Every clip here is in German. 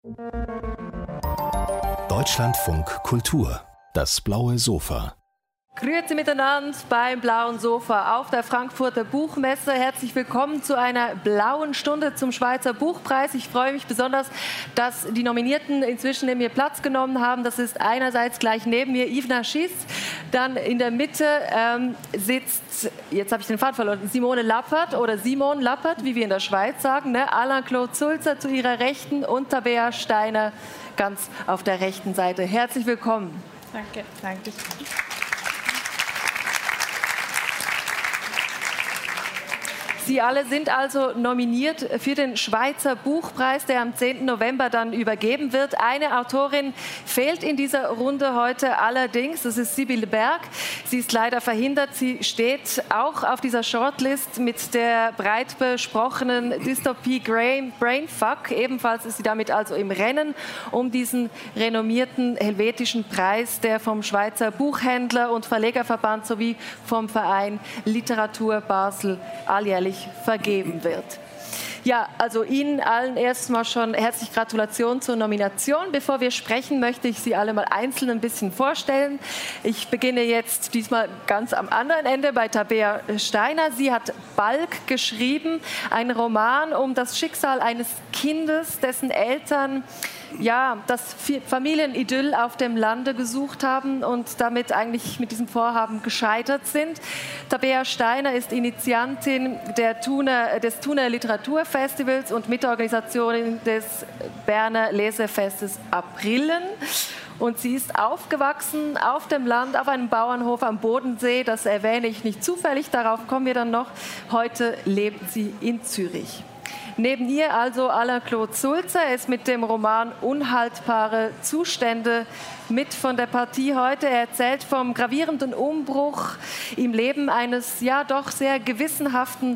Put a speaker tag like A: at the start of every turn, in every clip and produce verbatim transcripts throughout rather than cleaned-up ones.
A: Deutschlandfunk Kultur, das blaue Sofa.
B: Grüezi miteinander beim blauen Sofa auf der Frankfurter Buchmesse. Herzlich willkommen zu einer blauen Stunde zum Schweizer Buchpreis. Ich freue mich besonders, dass die Nominierten inzwischen neben mir Platz genommen haben. Das ist einerseits gleich neben mir Yves Nachis, dann in der Mitte ähm, sitzt, jetzt habe ich den Faden verloren, Simone Lappert oder Simon Lappert, wie wir in der Schweiz sagen, ne? Alain-Claude Sulzer zu ihrer Rechten und Tabea Steiner ganz auf der rechten Seite. Herzlich willkommen.
C: Danke. Danke.
B: Sie alle sind also nominiert für den Schweizer Buchpreis, der am zehnten November dann übergeben wird. Eine Autorin fehlt in dieser Runde heute allerdings, das ist Sibylle Berg. Sie ist leider verhindert. Sie steht auch auf dieser Shortlist mit der breit besprochenen Dystopie Brainfuck. Ebenfalls ist sie damit also im Rennen um diesen renommierten helvetischen Preis, der vom Schweizer Buchhändler- und Verlegerverband sowie vom Verein Literatur Basel alljährlich vergeben wird. Ja, also Ihnen allen erstmal schon herzliche Gratulation zur Nomination. Bevor wir sprechen, möchte ich Sie alle mal einzeln ein bisschen vorstellen. Ich beginne jetzt diesmal ganz am anderen Ende bei Tabea Steiner. Sie hat Balk geschrieben, einen Roman um das Schicksal eines Kindes, dessen Eltern ja, das Familienidyll auf dem Lande gesucht haben und damit eigentlich mit diesem Vorhaben gescheitert sind. Tabea Steiner ist Initiantin der Thuner, des Thuner Literaturfestivals und Mitorganisatorin des Berner Lesefestes Aprillen. Und sie ist aufgewachsen auf dem Land, auf einem Bauernhof am Bodensee. Das erwähne ich nicht zufällig, darauf kommen wir dann noch. Heute lebt sie in Zürich. Neben ihr also Alain-Claude Sulzer. Er ist mit dem Roman Unhaltbare Zustände mit von der Partie heute. Er erzählt vom gravierenden Umbruch im Leben eines ja doch sehr gewissenhaften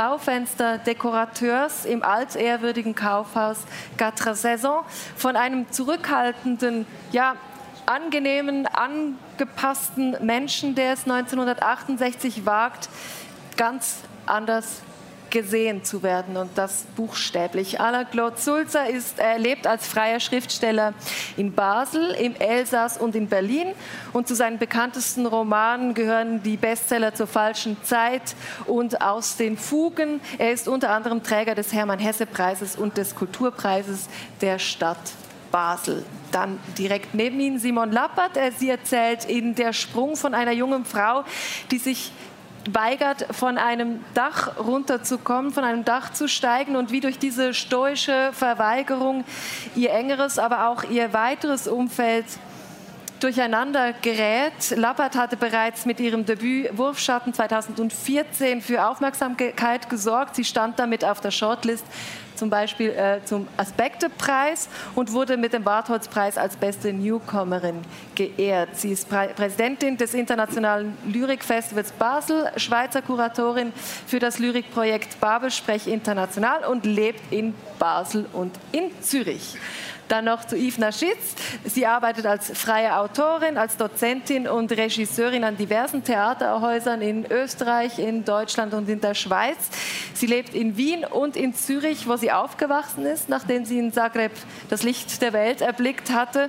B: Schaufensterdekorateurs im altehrwürdigen Kaufhaus Quatre Saisons, von einem zurückhaltenden, ja, angenehmen, angepassten Menschen, der es neunzehnhundertachtundsechzig wagt, ganz anders gesehen zu werden, und das buchstäblich. Alain-Claude Sulzer ist, er lebt als freier Schriftsteller in Basel, im Elsass und in Berlin, und zu seinen bekanntesten Romanen gehören die Bestseller Zur falschen Zeit und Aus den Fugen. Er ist unter anderem Träger des Hermann-Hesse-Preises und des Kulturpreises der Stadt Basel. Dann direkt neben ihm Simon Lappert. Sie erzählt in Der Sprung von einer jungen Frau, die sich weigert, von einem Dach runterzukommen, von einem Dach zu steigen, und wie durch diese stoische Verweigerung ihr engeres, aber auch ihr weiteres Umfeld durcheinander gerät. Lappert hatte bereits mit ihrem Debüt Wurfschatten zweitausendvierzehn für Aufmerksamkeit gesorgt. Sie stand damit auf der Shortlist zum Beispiel äh, zum Aspekte-Preis und wurde mit dem Bartholz-Preis als beste Newcomerin geehrt. Sie ist Prä- Präsidentin des Internationalen Lyrikfestivals Basel, Schweizer Kuratorin für das Lyrikprojekt Babelsprech International und lebt in Basel und in Zürich. Dann noch zu Yves Nachis. Sie arbeitet als freie Autorin, als Dozentin und Regisseurin an diversen Theaterhäusern in Österreich, in Deutschland und in der Schweiz. Sie lebt in Wien und in Zürich, wo sie aufgewachsen ist, nachdem sie in Zagreb das Licht der Welt erblickt hatte.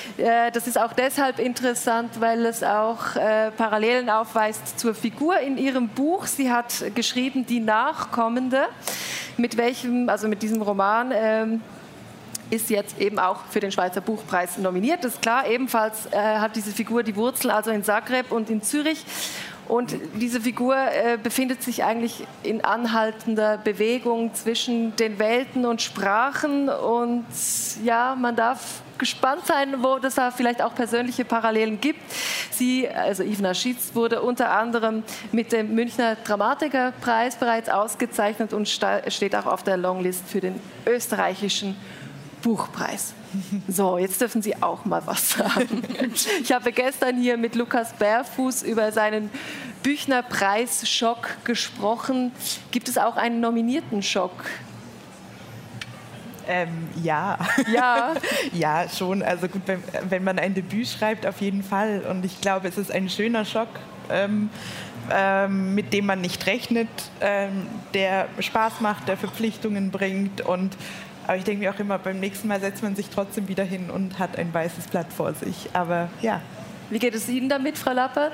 B: Das ist auch deshalb interessant, weil es auch Parallelen aufweist zur Figur in ihrem Buch. Sie hat geschrieben Die Nachkommende, mit welchem, also mit diesem Roman, ist jetzt eben auch für den Schweizer Buchpreis nominiert. Das ist klar, ebenfalls äh, hat diese Figur die Wurzel also in Zagreb und in Zürich. Und diese Figur äh, befindet sich eigentlich in anhaltender Bewegung zwischen den Welten und Sprachen. Und ja, man darf gespannt sein, wo es da vielleicht auch persönliche Parallelen gibt. Sie, also Yves Nachis, wurde unter anderem mit dem Münchner Dramatikerpreis bereits ausgezeichnet und sta- steht auch auf der Longlist für den österreichischen Buchpreis. So, jetzt dürfen Sie auch mal was sagen. Ich habe gestern hier mit Lukas Bärfuß über seinen Büchner-Preis-Schock gesprochen. Gibt es auch einen nominierten Schock?
C: Ähm, ja.
B: Ja.
C: Ja, schon. Also gut, wenn, wenn man ein Debüt schreibt, auf jeden Fall. Und ich glaube, es ist ein schöner Schock, ähm, ähm, mit dem man nicht rechnet, ähm, der Spaß macht, der Verpflichtungen bringt und Aber ich denke mir auch immer, beim nächsten Mal setzt man sich trotzdem wieder hin und hat ein weißes Blatt vor sich. Aber ja.
B: Wie geht es Ihnen damit, Frau Lappert?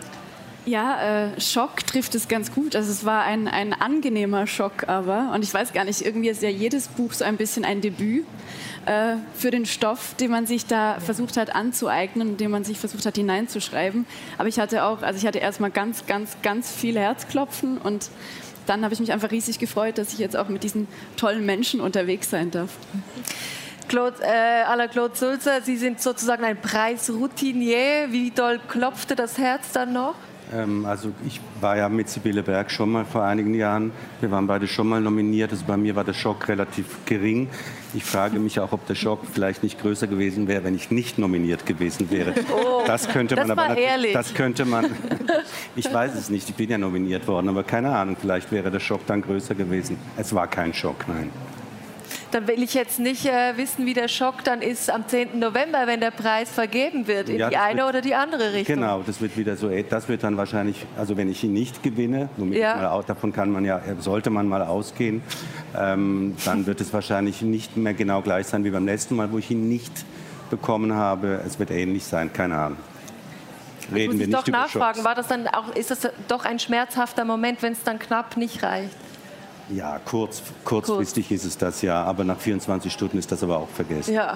D: Ja, äh, Schock trifft es ganz gut. Also es war ein, ein angenehmer Schock aber. Und ich weiß gar nicht, irgendwie ist ja jedes Buch so ein bisschen ein Debüt äh, für den Stoff, den man sich da versucht hat anzueignen, den man sich versucht hat hineinzuschreiben. Aber ich hatte auch, also ich hatte erstmal ganz, ganz, ganz viel Herzklopfen und dann habe ich mich einfach riesig gefreut, dass ich jetzt auch mit diesen tollen Menschen unterwegs sein darf.
B: Claude, äh, à la Claude Sulzer, Sie sind sozusagen ein Preisroutinier. Wie doll klopfte das Herz dann noch?
E: Ähm, also ich war ja mit Sibylle Berg schon mal vor einigen Jahren. Wir waren beide schon mal nominiert. Also bei mir war der Schock relativ gering. Ich frage mich auch, ob der Schock vielleicht nicht größer gewesen wäre, wenn ich nicht nominiert gewesen wäre.
B: Oh,
E: das könnte man
B: das war
E: aber
B: ehrlich.
E: Das könnte man. Ich weiß es nicht. Ich bin ja nominiert worden, aber keine Ahnung. Vielleicht wäre der Schock dann größer gewesen. Es war kein Schock, nein.
B: Dann will ich jetzt nicht äh, wissen, wie der Schock dann ist am zehnten November, wenn der Preis vergeben wird, in
E: Ja,
B: die
E: das
B: eine
E: wird-
B: oder die andere Richtung.
E: Genau, das wird wieder so. Das wird dann wahrscheinlich, also wenn ich ihn nicht gewinne, womit
B: Ja.
E: mal, au- davon kann man ja, sollte man mal ausgehen, ähm, dann wird es wahrscheinlich nicht mehr genau gleich sein wie beim letzten Mal, wo ich ihn nicht bekommen habe. Es wird ähnlich sein, keine Ahnung.
B: Ich
E: Reden
B: muss
E: wir
B: ich
E: nicht
B: doch
E: über
B: nachfragen,
E: Schocks.
B: war das dann auch, ist das doch ein schmerzhafter Moment, wenn es dann knapp nicht reicht?
E: Ja, kurz, kurzfristig ist es das ja, aber nach vierundzwanzig Stunden ist das aber auch vergessen.
B: Ja.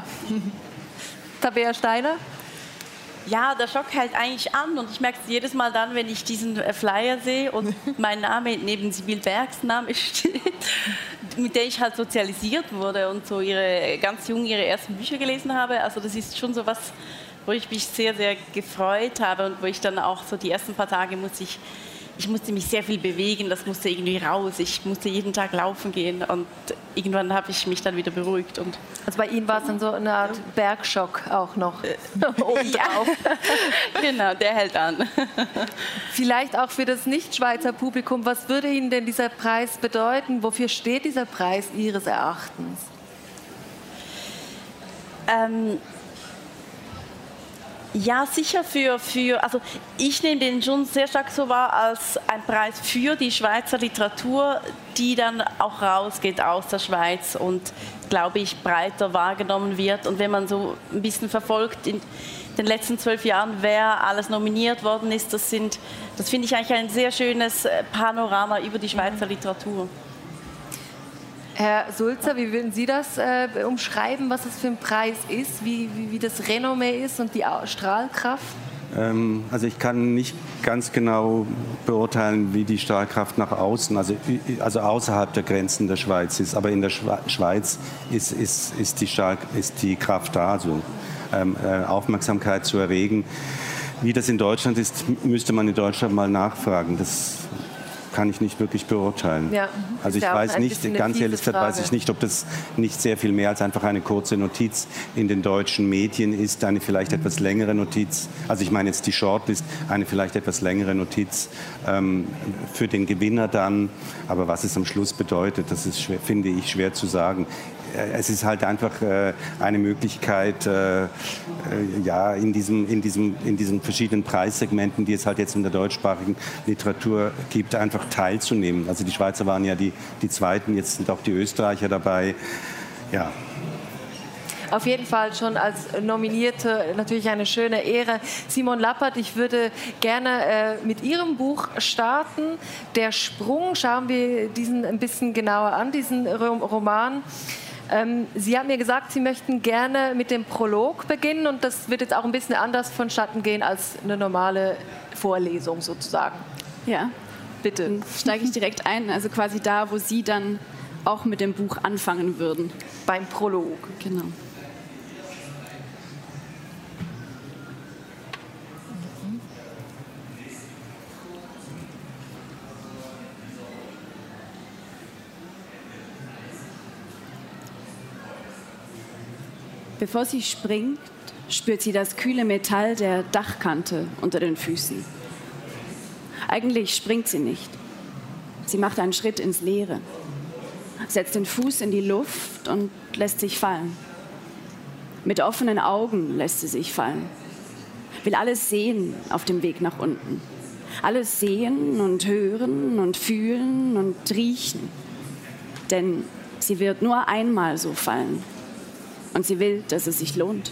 B: Tabea Steiner?
F: Ja, der Schock hält eigentlich an und ich merke es jedes Mal dann, wenn ich diesen äh, Flyer sehe und mein Name neben Sibylle Bergs Name steht, mit der ich halt sozialisiert wurde und so ihre ganz jung ihre ersten Bücher gelesen habe. Also das ist schon so was, wo ich mich sehr, sehr gefreut habe und wo ich dann auch so die ersten paar Tage musste ich Ich musste mich sehr viel bewegen, das musste irgendwie raus. Ich musste jeden Tag laufen gehen und irgendwann habe ich mich dann wieder beruhigt. Und
B: Also bei Ihnen war es dann so eine Art Bergschock auch noch obendrauf.
F: genau, der hält an.
B: Vielleicht auch für das Nicht-Schweizer Publikum, was würde Ihnen denn dieser Preis bedeuten? Wofür steht dieser Preis Ihres Erachtens?
F: Ähm, ja, sicher für, für, also ich nehme den schon sehr stark so wahr als ein Preis für die Schweizer Literatur, die dann auch rausgeht aus der Schweiz und, glaube ich, breiter wahrgenommen wird. Und wenn man so ein bisschen verfolgt in den letzten zwölf Jahren, wer alles nominiert worden ist, das, sind, das finde ich eigentlich ein sehr schönes Panorama über die Schweizer Literatur.
B: Herr Sulzer, wie würden Sie das äh, umschreiben, was das für ein Preis ist, wie, wie, wie das Renommee ist und die Au- Strahlkraft?
E: Ähm, also ich kann nicht ganz genau beurteilen, wie die Strahlkraft nach außen, also, also außerhalb der Grenzen der Schweiz ist. Aber in der Schwa- Schweiz ist, ist, ist, die Stark, ist die Kraft da, also ähm, äh, Aufmerksamkeit zu erregen. Wie das in Deutschland ist, müsste man in Deutschland mal nachfragen. Das kann ich nicht wirklich beurteilen.
B: Ja,
E: also
B: ist
E: ich
B: ja auch
E: weiß
B: ein
E: nicht,
B: bisschen eine
E: ganz
B: fiese
E: ehrlich gesagt weiß
B: Frage.
E: ich nicht, ob das nicht sehr viel mehr als einfach eine kurze Notiz in den deutschen Medien ist, eine vielleicht etwas längere Notiz, also ich meine jetzt die Shortlist, eine vielleicht etwas längere Notiz ähm, für den Gewinner dann, aber was es am Schluss bedeutet, das ist schwer, finde ich schwer zu sagen. Es ist halt einfach äh, eine Möglichkeit, äh, äh, ja, in, diesem, in, diesem, in diesen verschiedenen Preissegmenten, die es halt jetzt in der deutschsprachigen Literatur gibt, einfach teilzunehmen. Also die Schweizer waren ja die, die Zweiten, jetzt sind auch die Österreicher dabei. Ja.
B: Auf jeden Fall schon als Nominierte natürlich eine schöne Ehre. Simon Lappert, ich würde gerne äh, mit Ihrem Buch starten. Der Sprung, schauen wir diesen ein bisschen genauer an, diesen Rom- Roman. Ähm, Sie haben mir gesagt, Sie möchten gerne mit dem Prolog beginnen und das wird jetzt auch ein bisschen anders vonstatten gehen als eine normale Vorlesung sozusagen.
D: Ja,
B: Bitte.
D: dann steige ich direkt ein, also quasi da, wo Sie dann auch mit dem Buch anfangen würden.
B: Beim Prolog.
D: Genau. Bevor sie springt, spürt sie das kühle Metall der Dachkante unter den Füßen. Eigentlich springt sie nicht. Sie macht einen Schritt ins Leere, setzt den Fuß in die Luft und lässt sich fallen. Mit offenen Augen lässt sie sich fallen. Will alles sehen auf dem Weg nach unten. Alles sehen und hören und fühlen und riechen. Denn Sie wird nur einmal so fallen. Und sie will, dass es sich lohnt.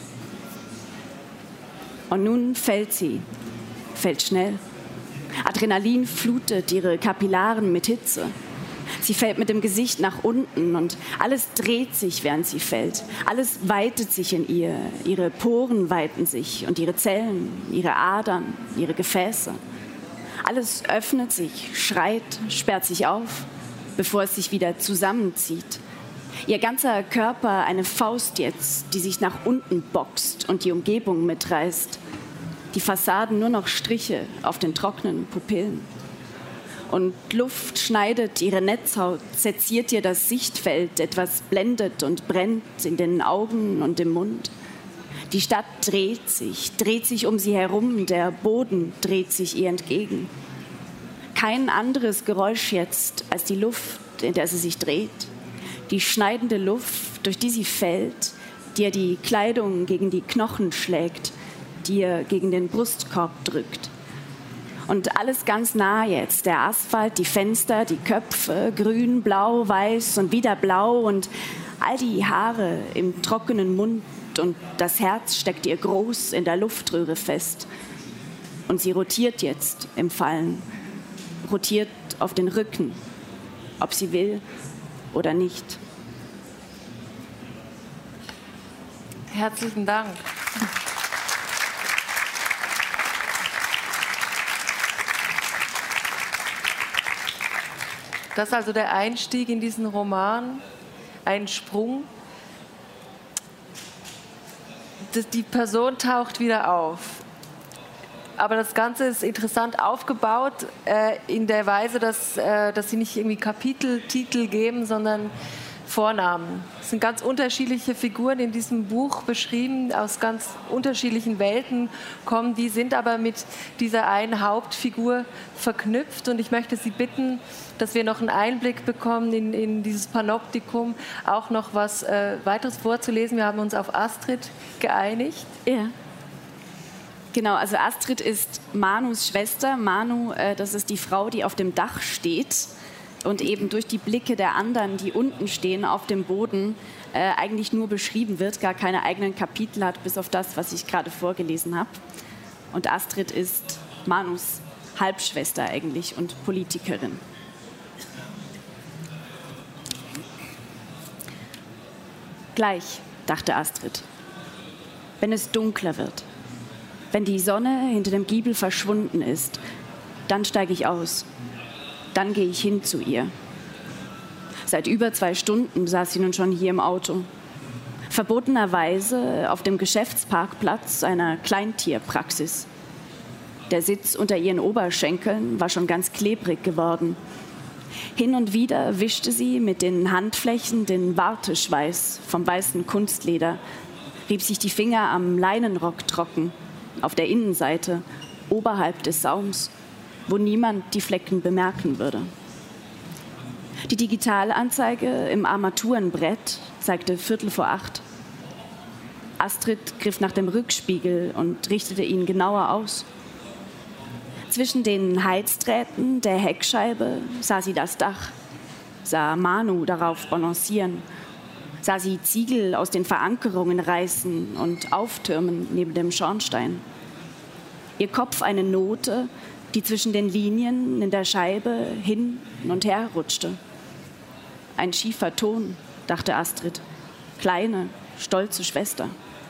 D: Und nun fällt sie, fällt schnell. Adrenalin flutet ihre Kapillaren mit Hitze. Sie fällt mit dem Gesicht nach unten und alles dreht sich, während sie fällt. Alles weitet sich in ihr. Ihre Poren weiten sich und ihre Zellen, ihre Adern, ihre Gefäße. Alles öffnet sich, schreit, sperrt sich auf, bevor es sich wieder zusammenzieht. Ihr ganzer Körper eine Faust jetzt, die sich nach unten boxt und die Umgebung mitreißt. Die Fassaden nur noch Striche auf den trockenen Pupillen. Und Luft schneidet ihre Netzhaut, seziert ihr das Sichtfeld, etwas blendet und brennt in den Augen und im Mund. Die Stadt dreht sich, dreht sich um sie herum, der Boden dreht sich ihr entgegen. Kein anderes Geräusch jetzt als die Luft, in der sie sich dreht. Die schneidende Luft, durch die sie fällt, die ihr die Kleidung gegen die Knochen schlägt, die ihr gegen den Brustkorb drückt. Und alles ganz nah jetzt, der Asphalt, die Fenster, die Köpfe, grün, blau, weiß und wieder blau und all die Haare im trockenen Mund und das Herz steckt ihr groß in der Luftröhre fest. Und sie rotiert jetzt im Fallen, rotiert auf den Rücken, ob sie will oder nicht.
B: Herzlichen Dank. Das ist also der Einstieg in diesen Roman, ein Sprung. Die Person taucht wieder auf. Aber das Ganze ist interessant aufgebaut äh, in der Weise, dass, äh, dass sie nicht irgendwie Kapiteltitel geben, sondern Vornamen. Es sind ganz unterschiedliche Figuren in diesem Buch beschrieben, aus ganz unterschiedlichen Welten kommen. Die sind aber mit dieser einen Hauptfigur verknüpft. Und ich möchte Sie bitten, dass wir noch einen Einblick bekommen in, in dieses Panoptikum, auch noch was äh, weiteres vorzulesen. Wir haben uns auf Astrid geeinigt.
D: Ja. Genau, also Astrid ist Manus Schwester. Manu, äh, das ist die Frau, die auf dem Dach steht und eben durch die Blicke der anderen, die unten stehen auf dem Boden, äh, eigentlich nur beschrieben wird, gar keine eigenen Kapitel hat, bis auf das, was ich gerade vorgelesen habe. Und Astrid ist Manus Halbschwester eigentlich und Politikerin. Gleich, dachte Astrid, wenn es dunkler wird, wenn die Sonne hinter dem Giebel verschwunden ist, dann steige ich aus. Dann gehe ich hin zu ihr. Seit über zwei Stunden saß sie nun schon hier im Auto. Verbotenerweise auf dem Geschäftsparkplatz einer Kleintierpraxis. Der Sitz unter ihren Oberschenkeln war schon ganz klebrig geworden. Hin und wieder wischte sie mit den Handflächen den Warteschweiß vom weißen Kunstleder, rieb sich die Finger am Leinenrock trocken, auf der Innenseite, oberhalb des Saums, wo niemand die Flecken bemerken würde. Die Digitalanzeige im Armaturenbrett zeigte Viertel vor acht. Astrid griff nach dem Rückspiegel und richtete ihn genauer aus. Zwischen den Heizdrähten der Heckscheibe sah sie das Dach, sah Manu darauf balancieren, sah sie Ziegel aus den Verankerungen reißen und auftürmen neben dem Schornstein. Ihr Kopf eine Note, die zwischen den Linien in der Scheibe hin und her rutschte. Ein schiefer Ton, dachte Astrid, kleine, stolze Schwester.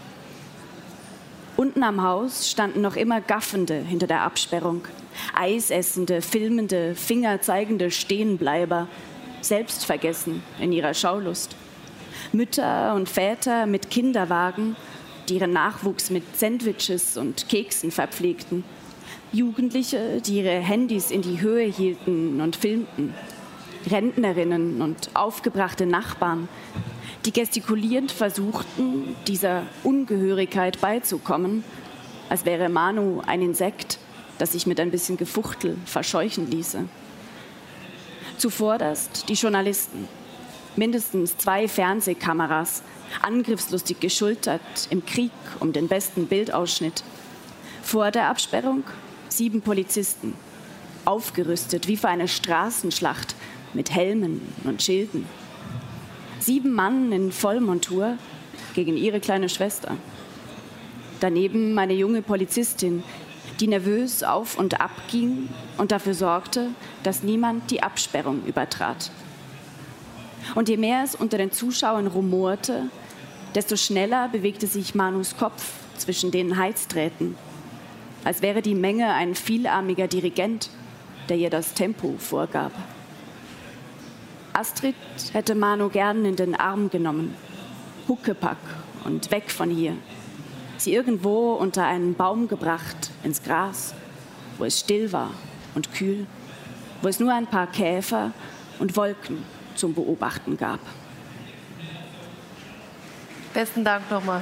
D: Unten am Haus standen noch immer Gaffende hinter der Absperrung. Eisessende, filmende, fingerzeigende Stehenbleiber, selbstvergessen in ihrer Schaulust. Mütter und Väter mit Kinderwagen, die ihren Nachwuchs mit Sandwiches und Keksen verpflegten. Jugendliche, die ihre Handys in die Höhe hielten und filmten. Rentnerinnen und aufgebrachte Nachbarn, die gestikulierend versuchten, dieser Ungehörigkeit beizukommen, als wäre Manu ein Insekt, das sich mit ein bisschen Gefuchtel verscheuchen ließe. Zuvorderst die Journalisten, mindestens zwei Fernsehkameras, angriffslustig geschultert im Krieg um den besten Bildausschnitt. Vor der Absperrung sieben Polizisten, aufgerüstet wie für eine Straßenschlacht mit Helmen und Schilden. Sieben Mann in Vollmontur gegen ihre kleine Schwester. Daneben meine junge Polizistin, die nervös auf und ab ging und dafür sorgte, dass niemand die Absperrung übertrat. Und je mehr es unter den Zuschauern rumorte, desto schneller bewegte sich Manus Kopf zwischen den Heizdrähten, als wäre die Menge ein vielarmiger Dirigent, der ihr das Tempo vorgab. Astrid hätte Manu gern in den Arm genommen, Huckepack und weg von hier, sie irgendwo unter einen Baum gebracht, ins Gras, wo es still war und kühl, wo es nur ein paar Käfer und Wolken zum Beobachten gab.
B: Besten Dank nochmal.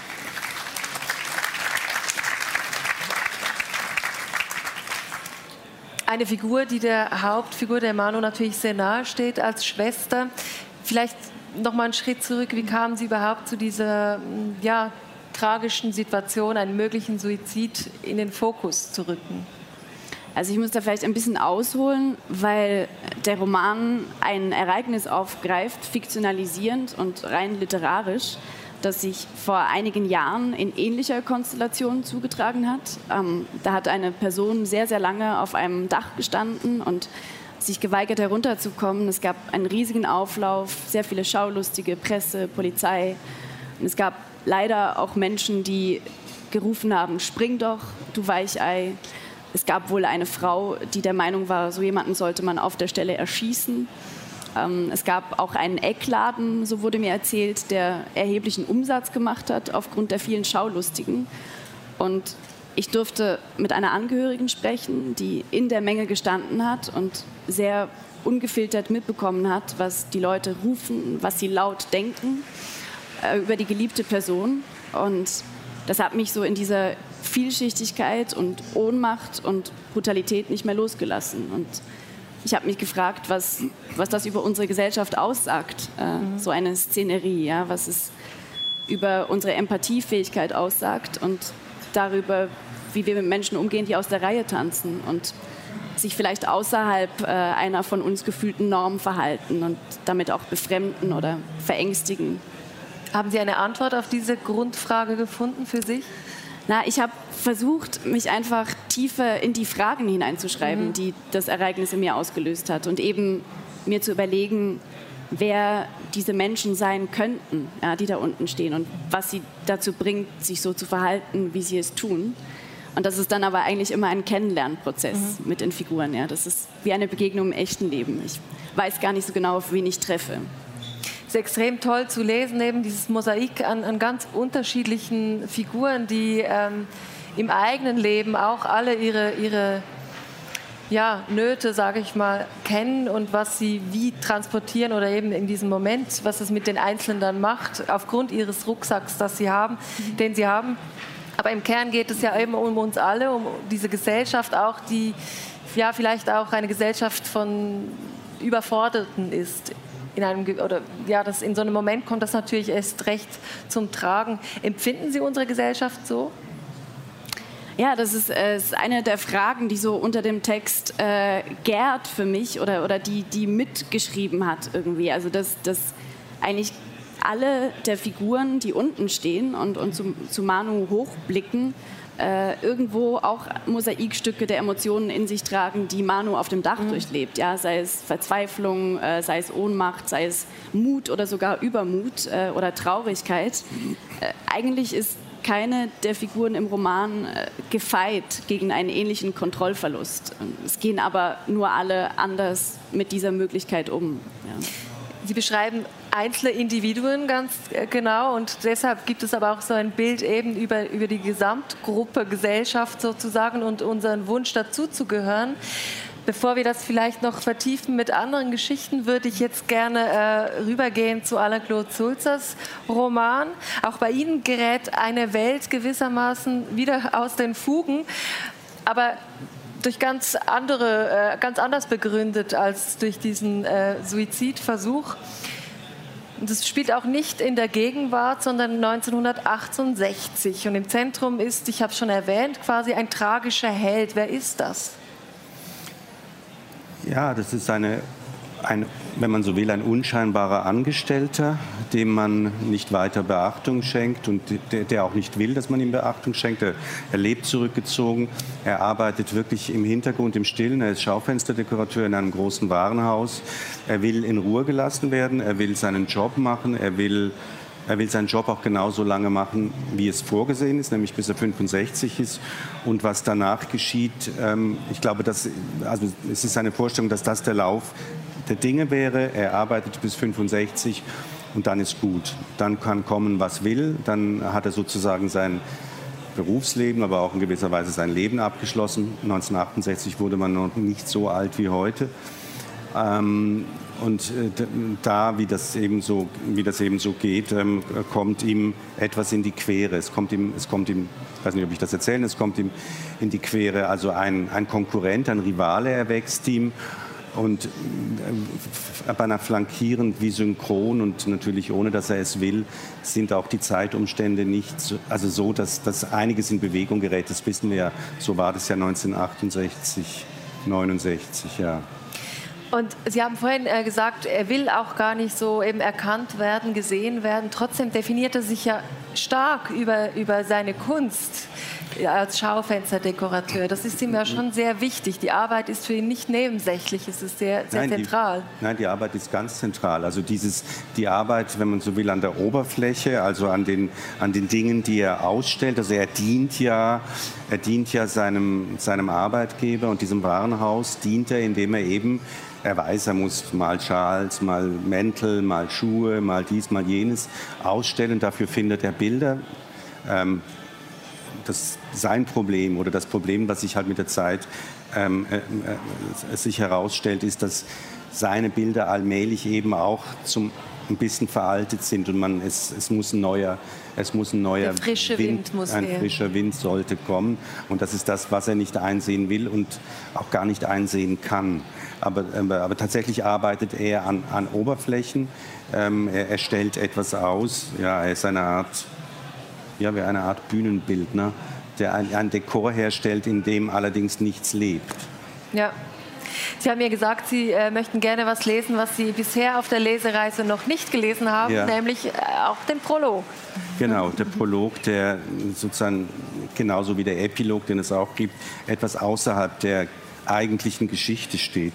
B: Eine Figur, die der Hauptfigur der Manu natürlich sehr nahe steht als Schwester. Vielleicht noch mal einen Schritt zurück. Wie kamen Sie überhaupt zu dieser ja, tragischen Situation, einen möglichen Suizid in den Fokus zu rücken?
D: Also ich muss da vielleicht ein bisschen ausholen, weil der Roman ein Ereignis aufgreift, fiktionalisierend und rein literarisch, das sich vor einigen Jahren in ähnlicher Konstellation zugetragen hat. Ähm, da hat eine Person sehr, sehr lange auf einem Dach gestanden und sich geweigert, herunterzukommen. Es gab einen riesigen Auflauf, sehr viele Schaulustige, Presse, Polizei. Und es gab leider auch Menschen, die gerufen haben, spring doch, du Weichei. Es gab wohl eine Frau, die der Meinung war, so jemanden sollte man auf der Stelle erschießen. Ähm, es gab auch einen Eckladen, so wurde mir erzählt, der erheblichen Umsatz gemacht hat aufgrund der vielen Schaulustigen. Und ich durfte mit einer Angehörigen sprechen, die in der Menge gestanden hat und sehr ungefiltert mitbekommen hat, was die Leute rufen, was sie laut denken äh, über die geliebte Person. Und das hat mich so in dieser Vielschichtigkeit und Ohnmacht und Brutalität nicht mehr losgelassen. Und ich habe mich gefragt, was, was das über unsere Gesellschaft aussagt, äh, mhm. so eine Szenerie, ja, was es über unsere Empathiefähigkeit aussagt und darüber, wie wir mit Menschen umgehen, die aus der Reihe tanzen und sich vielleicht außerhalb äh, einer von uns gefühlten Norm verhalten und damit auch befremden oder verängstigen.
B: Haben Sie eine Antwort auf diese Grundfrage gefunden für sich?
D: Na, ich habe versucht, mich einfach tiefer in die Fragen hineinzuschreiben, mhm. die das Ereignis in mir ausgelöst hat und eben mir zu überlegen, wer diese Menschen sein könnten, ja, die da unten stehen und was sie dazu bringt, sich so zu verhalten, wie sie es tun. Und das ist dann aber eigentlich immer ein Kennenlernprozess mhm. mit den Figuren. Ja. Das ist wie eine Begegnung im echten Leben. Ich weiß gar nicht so genau, auf wen ich treffe.
B: Es ist extrem toll zu lesen, eben dieses Mosaik an, an ganz unterschiedlichen Figuren, die ähm, im eigenen Leben auch alle ihre, ihre ja, Nöte, sage ich mal, kennen und was sie wie transportieren oder eben in diesem Moment, was es mit den Einzelnen dann macht, aufgrund ihres Rucksacks, das sie haben, mhm. den sie haben. Aber im Kern geht es ja eben um uns alle, um diese Gesellschaft auch, die ja vielleicht auch eine Gesellschaft von Überforderten ist. In einem, oder ja, das in so einem Moment kommt das natürlich erst recht zum Tragen. Empfinden Sie unsere Gesellschaft so?
D: Ja, das ist, äh, ist eine der Fragen, die so unter dem Text äh, gärt für mich oder, oder die, die mitgeschrieben hat irgendwie. Also dass, dass eigentlich alle der Figuren, die unten stehen und, und zu, zu Manu hochblicken, äh, irgendwo auch Mosaikstücke der Emotionen in sich tragen, die Manu auf dem Dach mhm. durchlebt. Ja, sei es Verzweiflung, äh, sei es Ohnmacht, sei es Mut oder sogar Übermut äh, oder Traurigkeit. Äh, eigentlich ist keine der Figuren im Roman äh, gefeit gegen einen ähnlichen Kontrollverlust. Es gehen aber nur alle anders mit dieser Möglichkeit um. Ja.
B: Sie beschreiben einzelne Individuen ganz genau und deshalb gibt es aber auch so ein Bild eben über, über die Gesamtgruppe, Gesellschaft sozusagen und unseren Wunsch dazuzugehören. Bevor wir das vielleicht noch vertiefen mit anderen Geschichten, würde ich jetzt gerne äh, rübergehen zu Alain-Claude Sulzers Roman. Auch bei Ihnen gerät eine Welt gewissermaßen wieder aus den Fugen, aber durch ganz andere, äh, ganz anders begründet als durch diesen äh, Suizidversuch. Und es spielt auch nicht in der Gegenwart, sondern neunzehnhundertachtundsechzig. Und im Zentrum ist, ich habe es schon erwähnt, quasi ein tragischer Held. Wer ist das?
E: Ja, das ist eine ein, wenn man so will, ein unscheinbarer Angestellter, dem man nicht weiter Beachtung schenkt und der, der auch nicht will, dass man ihm Beachtung schenkt. Er, er lebt zurückgezogen, er arbeitet wirklich im Hintergrund, im Stillen, er ist Schaufensterdekorateur in einem großen Warenhaus. Er will in Ruhe gelassen werden, er will seinen Job machen, er will, er will seinen Job auch genauso lange machen, wie es vorgesehen ist, nämlich bis er fünfundsechzig ist. Und was danach geschieht, ähm, ich glaube, dass, also es ist eine Vorstellung, dass das der Lauf der Dinge wäre. Er arbeitet bis fünfundsechzig und dann ist gut. Dann kann kommen, was will. Dann hat er sozusagen sein Berufsleben, aber auch in gewisser Weise sein Leben abgeschlossen. neunzehnhundertachtundsechzig wurde man noch nicht so alt wie heute. Ähm, und äh, da, wie das eben so, wie das eben so geht, ähm, kommt ihm etwas in die Quere. Es kommt ihm, es kommt ihm, ich weiß nicht, ob ich das erzähle, es kommt ihm in die Quere. Also ein, ein Konkurrent, ein Rivale erwächst ihm. Und beinahe flankierend wie synchron und natürlich ohne, dass er es will, sind auch die Zeitumstände nicht so, also so, dass, dass einiges in Bewegung gerät. Das wissen wir ja. So war das ja neunzehnhundertachtundsechzig, neunundsechzig, ja.
B: Und Sie haben vorhin äh, gesagt, er will auch gar nicht so eben erkannt werden, gesehen werden. Trotzdem definiert er sich ja stark über, über seine Kunst als Schaufensterdekorateur. Das ist ihm ja schon sehr wichtig. Die Arbeit ist für ihn nicht nebensächlich, es ist sehr, sehr
E: nein,
B: zentral.
E: Die, nein, die Arbeit ist ganz zentral. Also dieses, die Arbeit, wenn man so will, an der Oberfläche, also an den, an den Dingen, die er ausstellt. Also er dient ja, er dient ja seinem, seinem Arbeitgeber und diesem Warenhaus dient er, indem er eben er weiß, er muss mal Schals, mal Mäntel, mal Schuhe, mal dies, mal jenes ausstellen. Dafür findet er Bilder. Ähm, das sein Problem oder das Problem, was sich halt mit der Zeit ähm, äh, äh, sich herausstellt, ist, dass seine Bilder allmählich eben auch zum ein bisschen veraltet sind und man es, es muss ein neuer es muss ein neuer
B: Der frische Wind, Wind muss
E: ein
B: her.
E: frischer Wind sollte kommen und das ist das, was er nicht einsehen will und auch gar nicht einsehen kann. Aber, aber, aber tatsächlich arbeitet er an, an Oberflächen. Ähm, er, er stellt etwas aus. Ja, er ist eine Art ja, wie eine Art Bühnenbildner, der ein, ein Dekor herstellt, in dem allerdings nichts lebt.
B: Ja. Sie haben mir gesagt, Sie äh, möchten gerne was lesen, was Sie bisher auf der Lesereise noch nicht gelesen haben, ja. nämlich äh, auch den Prolog.
E: Genau, der Prolog, der sozusagen genauso wie der Epilog, den es auch gibt, etwas außerhalb der eigentlichen Geschichte steht.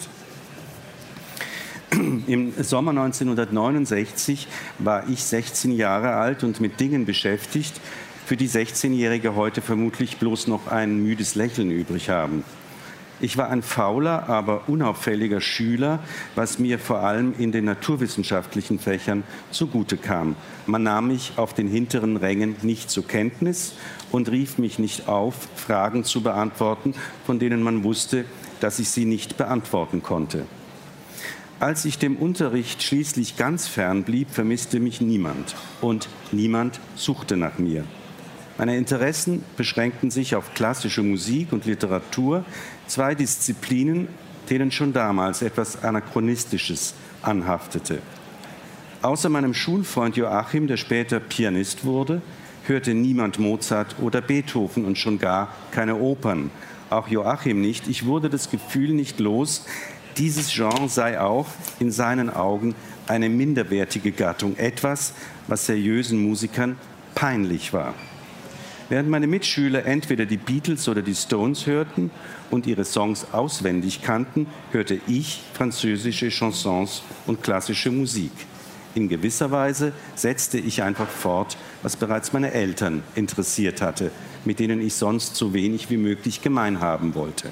E: Im Sommer neunzehnhundertneunundsechzig war ich sechzehn Jahre alt und mit Dingen beschäftigt, für die sechzehnjährige heute vermutlich bloß noch ein müdes Lächeln übrig haben. Ich war ein fauler, aber unauffälliger Schüler, was mir vor allem in den naturwissenschaftlichen Fächern zugute kam. Man nahm mich auf den hinteren Rängen nicht zur Kenntnis und rief mich nicht auf, Fragen zu beantworten, von denen man wusste, dass ich sie nicht beantworten konnte. Als ich dem Unterricht schließlich ganz fern blieb, vermisste mich niemand und niemand suchte nach mir. Meine Interessen beschränkten sich auf klassische Musik und Literatur, zwei Disziplinen, denen schon damals etwas Anachronistisches anhaftete. Außer meinem Schulfreund Joachim, der später Pianist wurde, hörte niemand Mozart oder Beethoven und schon gar keine Opern. Auch Joachim nicht. Ich wurde das Gefühl nicht los, dieses Genre sei auch in seinen Augen eine minderwertige Gattung, etwas, was seriösen Musikern peinlich war. Während meine Mitschüler entweder die Beatles oder die Stones hörten und ihre Songs auswendig kannten, hörte ich französische Chansons und klassische Musik. In gewisser Weise setzte ich einfach fort, was bereits meine Eltern interessiert hatte, mit denen ich sonst so wenig wie möglich gemein haben wollte.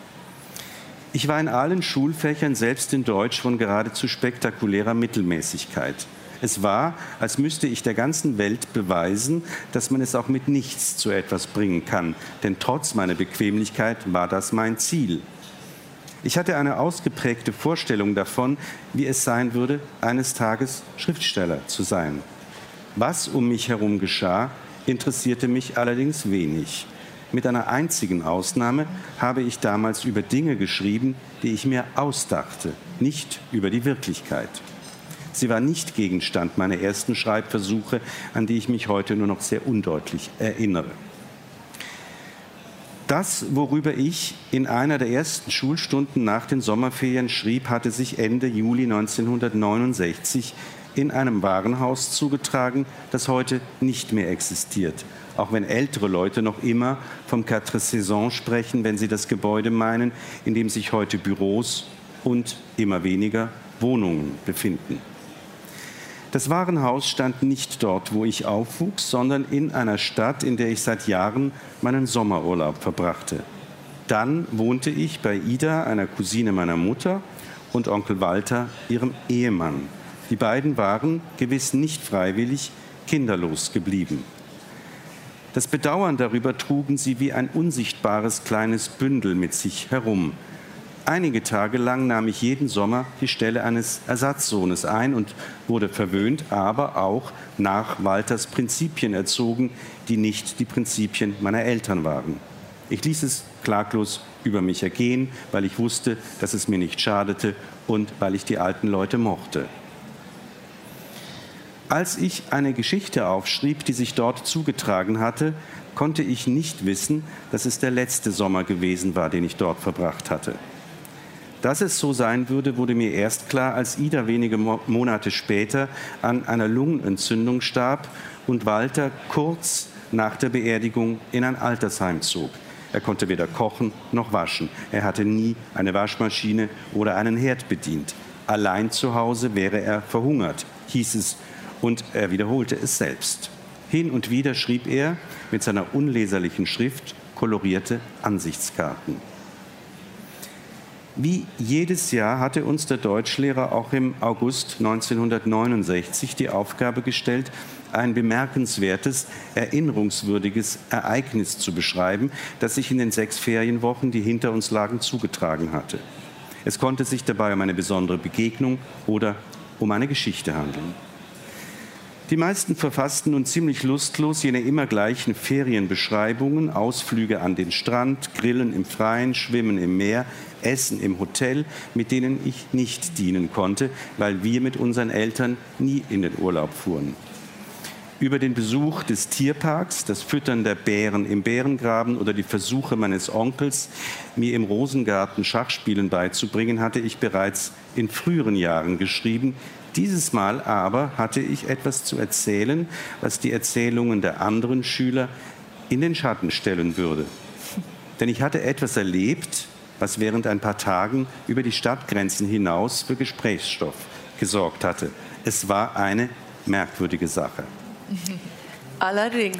E: Ich war in allen Schulfächern, selbst in Deutsch, von geradezu spektakulärer Mittelmäßigkeit. Es war, als müsste ich der ganzen Welt beweisen, dass man es auch mit nichts zu etwas bringen kann. Denn trotz meiner Bequemlichkeit war das mein Ziel. Ich hatte eine ausgeprägte Vorstellung davon, wie es sein würde, eines Tages Schriftsteller zu sein. Was um mich herum geschah, interessierte mich allerdings wenig. Mit einer einzigen Ausnahme habe ich damals über Dinge geschrieben, die ich mir ausdachte, nicht über die Wirklichkeit. Sie war nicht Gegenstand meiner ersten Schreibversuche, an die ich mich heute nur noch sehr undeutlich erinnere. Das, worüber ich in einer der ersten Schulstunden nach den Sommerferien schrieb, hatte sich Ende Juli neunzehnhundertneunundsechzig in einem Warenhaus zugetragen, das heute nicht mehr existiert. Auch wenn ältere Leute noch immer vom Quatre Saisons sprechen, wenn sie das Gebäude meinen, in dem sich heute Büros und immer weniger Wohnungen befinden. Das Warenhaus stand nicht dort, wo ich aufwuchs, sondern in einer Stadt, in der ich seit Jahren meinen Sommerurlaub verbrachte. Dann wohnte ich bei Ida, einer Cousine meiner Mutter, und Onkel Walter, ihrem Ehemann. Die beiden waren, gewiss nicht freiwillig, kinderlos geblieben. Das Bedauern darüber trugen sie wie ein unsichtbares kleines Bündel mit sich herum. Einige Tage lang nahm ich jeden Sommer die Stelle eines Ersatzsohnes ein und wurde verwöhnt, aber auch nach Walters Prinzipien erzogen, die nicht die Prinzipien meiner Eltern waren. Ich ließ es klaglos über mich ergehen, weil ich wusste, dass es mir nicht schadete und weil ich die alten Leute mochte. Als ich eine Geschichte aufschrieb, die sich dort zugetragen hatte, konnte ich nicht wissen, dass es der letzte Sommer gewesen war, den ich dort verbracht hatte. Dass es so sein würde, wurde mir erst klar, als Ida wenige Monate später an einer Lungenentzündung starb und Walter kurz nach der Beerdigung in ein Altersheim zog. Er konnte weder kochen noch waschen. Er hatte nie eine Waschmaschine oder einen Herd bedient. Allein zu Hause wäre er verhungert, hieß es, und er wiederholte es selbst. Hin und wieder schrieb er mit seiner unleserlichen Schrift kolorierte Ansichtskarten. Wie jedes Jahr hatte uns der Deutschlehrer auch im August neunzehnhundertneunundsechzig die Aufgabe gestellt, ein bemerkenswertes, erinnerungswürdiges Ereignis zu beschreiben, das sich in den sechs Ferienwochen, die hinter uns lagen, zugetragen hatte. Es konnte sich dabei um eine besondere Begegnung oder um eine Geschichte handeln. Die meisten verfassten nun ziemlich lustlos jene immer gleichen Ferienbeschreibungen, Ausflüge an den Strand, Grillen im Freien, Schwimmen im Meer, Essen im Hotel, mit denen ich nicht dienen konnte, weil wir mit unseren Eltern nie in den Urlaub fuhren. Über den Besuch des Tierparks, das Füttern der Bären im Bärengraben oder die Versuche meines Onkels, mir im Rosengarten Schachspielen beizubringen, hatte ich bereits in früheren Jahren geschrieben. Dieses Mal aber hatte ich etwas zu erzählen, was die Erzählungen der anderen Schüler in den Schatten stellen würde. Denn ich hatte etwas erlebt, was während ein paar Tagen über die Stadtgrenzen hinaus für Gesprächsstoff gesorgt hatte. Es war eine merkwürdige Sache.
B: Allerdings.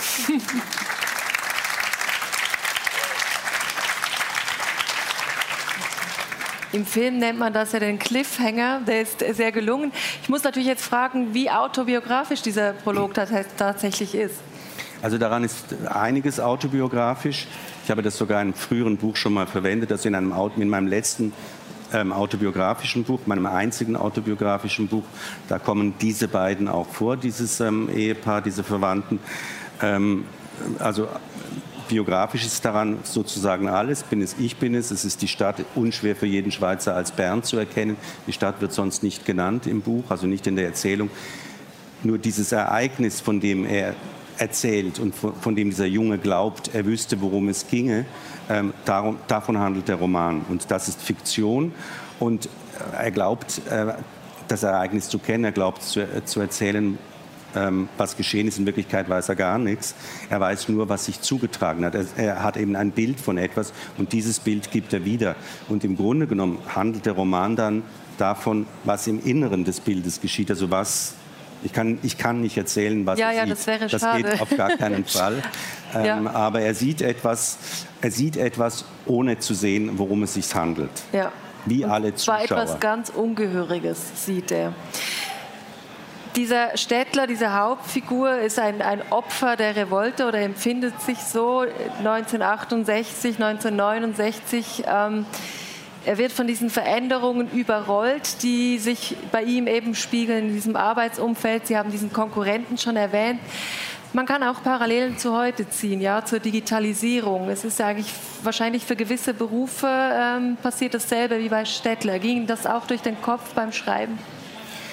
B: Im Film nennt man das ja den Cliffhanger, der ist sehr gelungen. Ich muss natürlich jetzt fragen, wie autobiografisch dieser Prolog tatsächlich ist.
E: Also daran ist einiges autobiografisch. Ich habe das sogar in einem früheren Buch schon mal verwendet, das in, einem, in meinem letzten ähm, autobiografischen Buch, meinem einzigen autobiografischen Buch, da kommen diese beiden auch vor, dieses ähm, Ehepaar, diese Verwandten. Ähm, also biografisch ist daran sozusagen alles. Bin es, ich bin es. Es ist die Stadt, unschwer für jeden Schweizer als Bern zu erkennen. Die Stadt wird sonst nicht genannt im Buch, also nicht in der Erzählung. Nur dieses Ereignis, von dem er erzählt und von, von dem dieser Junge glaubt, er wüsste, worum es ginge, ähm, darum, davon handelt der Roman. Und das ist Fiktion. Und er glaubt, äh, das Ereignis zu kennen, er glaubt zu, äh, zu erzählen, ähm, was geschehen ist. In Wirklichkeit weiß er gar nichts. Er weiß nur, was sich zugetragen hat. Er, er hat eben ein Bild von etwas und dieses Bild gibt er wieder. Und im Grunde genommen handelt der Roman dann davon, was im Inneren des Bildes geschieht, also was Ich kann, ich kann nicht erzählen, was
B: ja,
E: er
B: ja,
E: sieht.
B: Das, wäre
E: das
B: schade.
E: geht auf gar keinen Fall. ähm,
B: ja.
E: Aber er sieht etwas, er sieht etwas, ohne zu sehen, worum es sich handelt.
B: Ja.
E: Wie
B: Und
E: alle Zuschauer.
B: Zwar etwas ganz Ungehöriges sieht er. Dieser Städtler, diese Hauptfigur, ist ein, ein Opfer der Revolte oder empfindet sich so neunzehnhundertachtundsechzig, neunzehnhundertneunundsechzig. Ähm, Er wird von diesen Veränderungen überrollt, die sich bei ihm eben spiegeln in diesem Arbeitsumfeld. Sie haben diesen Konkurrenten schon erwähnt. Man kann auch Parallelen zu heute ziehen, ja, zur Digitalisierung. Es ist eigentlich wahrscheinlich für gewisse Berufe ähm, passiert dasselbe wie bei Städtler. Ging das auch durch den Kopf beim Schreiben?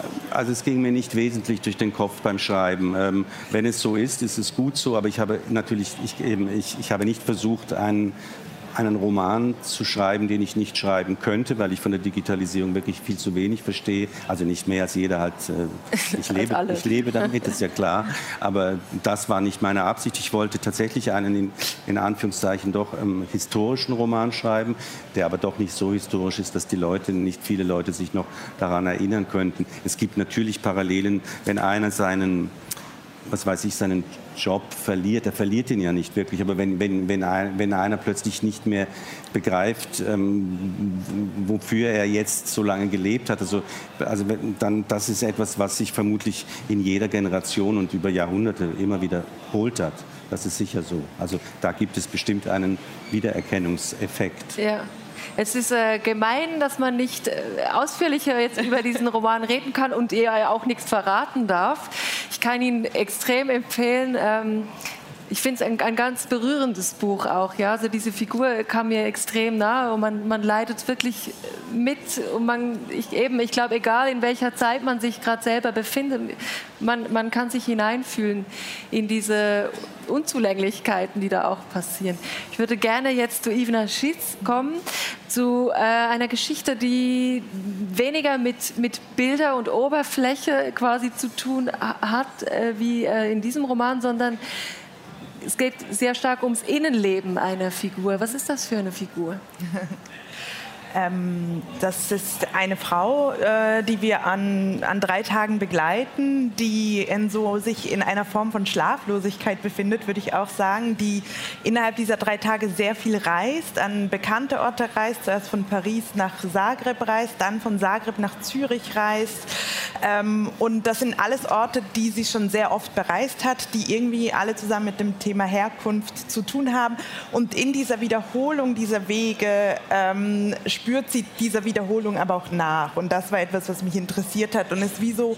E: Also es ging mir nicht wesentlich durch den Kopf beim Schreiben. Ähm, wenn es so ist, ist es gut so, aber ich habe natürlich, ich, eben, ich, ich habe nicht versucht, einen, einen Roman zu schreiben, den ich nicht schreiben könnte, weil ich von der Digitalisierung wirklich viel zu wenig verstehe. Also nicht mehr als jeder hat. Äh, ich, lebe, ich lebe damit, ist ja klar. Aber das war nicht meine Absicht. Ich wollte tatsächlich einen, in, in Anführungszeichen, doch ähm, historischen Roman schreiben, der aber doch nicht so historisch ist, dass die Leute, nicht viele Leute sich noch daran erinnern könnten. Es gibt natürlich Parallelen, wenn einer seinen, was weiß ich, seinen Job verliert, er verliert ihn ja nicht wirklich, aber wenn, wenn, wenn, ein, wenn einer plötzlich nicht mehr begreift, ähm, wofür er jetzt so lange gelebt hat, also, also dann, das ist etwas, was sich vermutlich in jeder Generation und über Jahrhunderte immer wiederholt hat. Das ist sicher so. Also da gibt es bestimmt einen Wiedererkennungseffekt.
B: Ja. Es ist äh, gemein, dass man nicht äh, ausführlicher jetzt über diesen Roman reden kann und ihr ja auch nichts verraten darf. Ich kann ihn extrem empfehlen. Ähm, ich finde es ein, ein ganz berührendes Buch auch. Ja? Also diese Figur kam mir extrem nahe und man, man leidet wirklich mit. Und man, ich, eben, ich glaube, egal in welcher Zeit man sich gerade selber befindet, man, man kann sich hineinfühlen in diese Unzulänglichkeiten, die da auch passieren. Ich würde gerne jetzt zu Ivna Schiss kommen, zu äh, einer Geschichte, die weniger mit, mit Bilder und Oberfläche quasi zu tun hat, äh, wie äh, in diesem Roman, sondern es geht sehr stark ums Innenleben einer Figur. Was ist das für eine Figur?
C: Ähm, das ist eine Frau, äh, die wir an, an drei Tagen begleiten, die in so, sich in einer Form von Schlaflosigkeit befindet, würde ich auch sagen, die innerhalb dieser drei Tage sehr viel reist, an bekannte Orte reist, zuerst von Paris nach Zagreb reist, dann von Zagreb nach Zürich reist. Ähm, und das sind alles Orte, die sie schon sehr oft bereist hat, die irgendwie alle zusammen mit dem Thema Herkunft zu tun haben. Und in dieser Wiederholung dieser Wege ähm, spürt sie dieser Wiederholung aber auch nach. Und das war etwas, was mich interessiert hat und ist wie so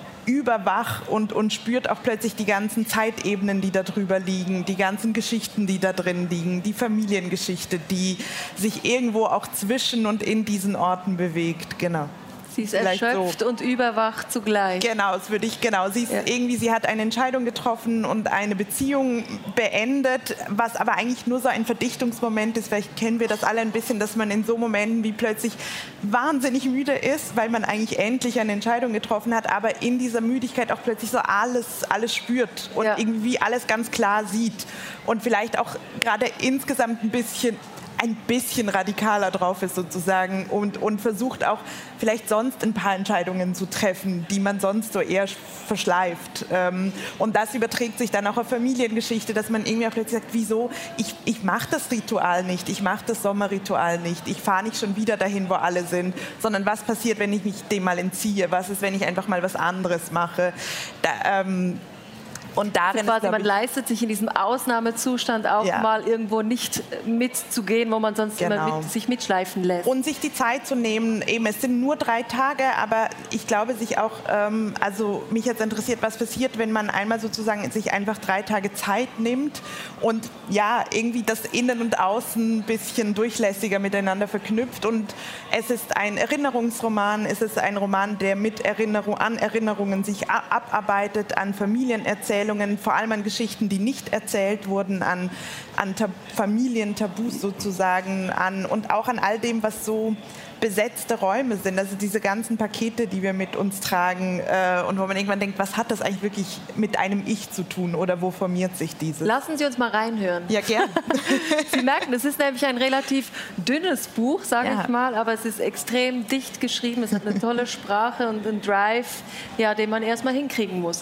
C: überwach und, und spürt auch plötzlich die ganzen Zeitebenen, die da drüber liegen, die ganzen Geschichten, die da drin liegen, die Familiengeschichte, die sich irgendwo auch zwischen und in diesen Orten bewegt. Genau.
B: Sie ist erschöpft so und überwach zugleich.
C: Genau, das würde ich, genau. Sie ist ja. irgendwie, sie hat eine Entscheidung getroffen und eine Beziehung beendet, was aber eigentlich nur so ein Verdichtungsmoment ist. Vielleicht kennen wir das alle ein bisschen, dass man in so Momenten wie plötzlich wahnsinnig müde ist, weil man eigentlich endlich eine Entscheidung getroffen hat, aber in dieser Müdigkeit auch plötzlich so alles, alles spürt und ja. irgendwie alles ganz klar sieht und vielleicht auch gerade insgesamt ein bisschen ein bisschen radikaler drauf ist sozusagen und, und versucht auch vielleicht sonst ein paar Entscheidungen zu treffen, die man sonst so eher verschleift. Ähm, und das überträgt sich dann auch auf Familiengeschichte, dass man irgendwie auch plötzlich sagt, wieso, ich, ich mache das Ritual nicht, ich mache das Sommerritual nicht, ich fahre nicht schon wieder dahin, wo alle sind, sondern was passiert, wenn ich mich dem mal entziehe, was ist, wenn ich einfach mal was anderes mache. Da, ähm, Und darin
B: quasi,
C: ist,
B: man leistet sich in diesem Ausnahmezustand auch
C: ja.
B: mal irgendwo nicht mitzugehen, wo man sonst
C: genau.
B: immer mit, sich mitschleifen lässt.
C: Und sich die Zeit zu nehmen, eben es sind nur drei Tage, aber ich glaube sich auch, ähm, also mich jetzt interessiert, was passiert, wenn man einmal sozusagen sich einfach drei Tage Zeit nimmt und ja, irgendwie das Innen und Außen ein bisschen durchlässiger miteinander verknüpft und es ist ein Erinnerungsroman, es ist ein Roman, der mit Erinnerung, an Erinnerungen sich abarbeitet, an Familienerzählungen, vor allem an Geschichten, die nicht erzählt wurden, an, an Tab- Familientabus sozusagen, an, und auch an all dem, was so besetzte Räume sind, also diese ganzen Pakete, die wir mit uns tragen äh, und wo man irgendwann denkt, was hat das eigentlich wirklich mit einem Ich zu tun oder wo formiert sich dieses?
B: Lassen Sie uns mal reinhören.
C: Ja, gern.
B: Sie merken, es ist nämlich ein relativ dünnes Buch, sage ja. ich mal, aber es ist extrem dicht geschrieben, es hat eine tolle Sprache und einen Drive, ja, den man erst mal hinkriegen muss.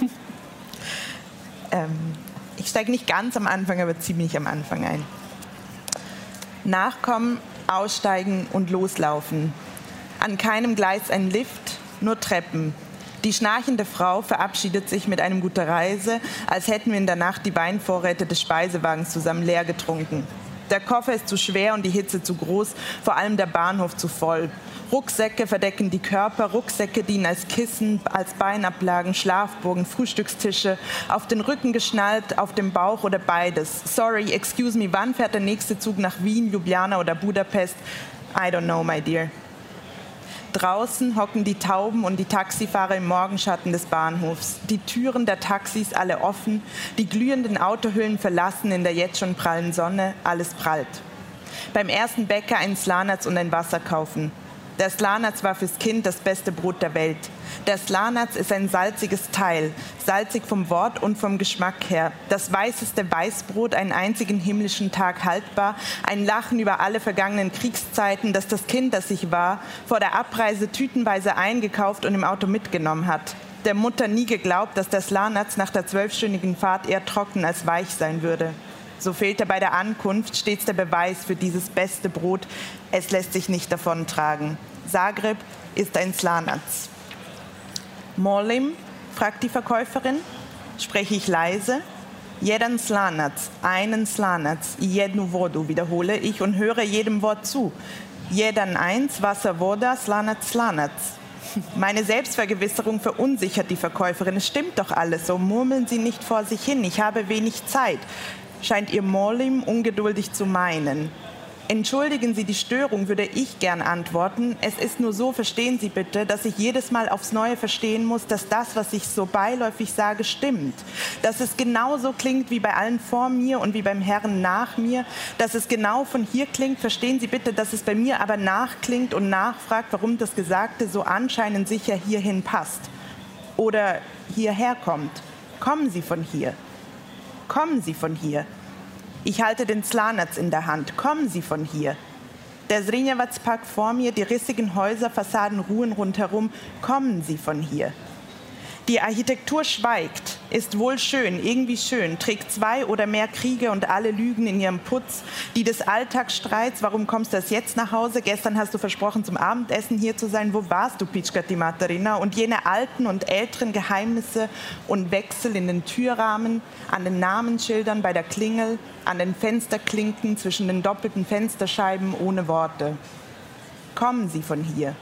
C: Ähm, ich steige nicht ganz am Anfang, aber ziemlich am Anfang ein. Nachkommen, aussteigen und loslaufen. An keinem Gleis ein Lift, nur Treppen. Die schnarchende Frau verabschiedet sich mit einem gute Reise, als hätten wir in der Nacht die Weinvorräte des Speisewagens zusammen leer getrunken. Der Koffer ist zu schwer und die Hitze zu groß, vor allem der Bahnhof zu voll. Rucksäcke verdecken die Körper, Rucksäcke dienen als Kissen, als Beinablagen, Schlafburgen, Frühstückstische, auf den Rücken geschnallt, auf dem Bauch oder beides. Sorry, excuse me, wann fährt der nächste Zug nach Wien, Ljubljana oder Budapest? I don't know, my dear. Draußen hocken die Tauben und die Taxifahrer im Morgenschatten des Bahnhofs. Die Türen der Taxis alle offen, die glühenden Autohüllen verlassen in der jetzt schon prallen Sonne, alles prallt. Beim ersten Bäcker ein Slanatz und ein Wasser kaufen. Der Slanatz war fürs Kind das beste Brot der Welt. Der Slanatz ist ein salziges Teil, salzig vom Wort und vom Geschmack her. Das weißeste Weißbrot, einen einzigen himmlischen Tag haltbar, ein Lachen über alle vergangenen Kriegszeiten, das das Kind, das ich war, vor der Abreise tütenweise eingekauft und im Auto mitgenommen hat. Der Mutter nie geglaubt, dass der Slanatz nach der zwölfstündigen Fahrt eher trocken als weich sein würde. So fehlte bei der Ankunft stets der Beweis für dieses beste Brot. Es lässt sich nicht davontragen. Zagreb ist ein Slanatz. Molim, fragt die Verkäuferin. Spreche ich leise? Jeden Slanatz, einen Slanatz, jednu vodu, wiederhole ich und höre jedem Wort zu. Jeden eins, Wasser, voda, Slanatz, Slanatz. Meine Selbstvergewisserung verunsichert die Verkäuferin. Es stimmt doch alles so. Murmeln Sie nicht vor sich hin. Ich habe wenig Zeit. Scheint ihr Molim ungeduldig zu meinen. Entschuldigen Sie die Störung, würde ich gern antworten. Es ist nur so, verstehen Sie bitte, dass ich jedes Mal aufs Neue verstehen muss, dass das, was ich so beiläufig sage, stimmt. Dass es genauso klingt wie bei allen vor mir und wie beim Herrn nach mir. Dass es genau von hier klingt, verstehen Sie bitte, dass es bei mir aber nachklingt und nachfragt, warum das Gesagte so anscheinend sicher hierhin passt. Oder hierher kommt. Kommen Sie von hier. Kommen Sie von hier. Ich halte den Slanatz in der Hand. Kommen Sie von hier. Der Zrinjevac-Park vor mir, die rissigen Häuser, Fassaden ruhen rundherum. Kommen Sie von hier. Die Architektur schweigt, ist wohl schön, irgendwie schön, trägt zwei oder mehr Kriege und alle Lügen in ihrem Putz, die des Alltagsstreits, warum kommst du erst jetzt nach Hause, gestern hast du versprochen, zum Abendessen hier zu sein, wo warst du, Pitschkati Materina, und jene alten und älteren Geheimnisse und Wechsel in den Türrahmen, an den Namensschildern bei der Klingel, an den Fensterklinken zwischen den doppelten Fensterscheiben ohne Worte. Kommen Sie von hier.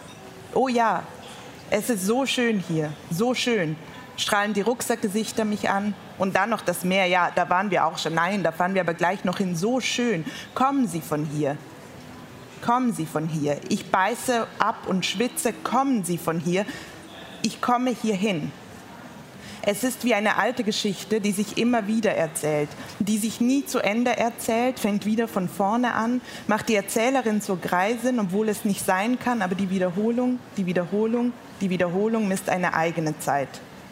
C: Oh ja, es ist so schön hier, so schön. Strahlen die Rucksackgesichter mich an. Und dann noch das Meer, ja, da waren wir auch schon. Nein, da fahren wir aber gleich noch hin. So schön. Kommen Sie von hier. Kommen Sie von hier. Ich beiße ab und schwitze. Kommen Sie von hier. Ich komme hierhin. Es ist wie eine alte Geschichte, die sich immer wieder erzählt, die sich nie zu Ende erzählt, fängt wieder von vorne an, macht die Erzählerin zur Greisin, obwohl es nicht sein kann, aber die Wiederholung, die Wiederholung, die Wiederholung misst eine eigene Zeit.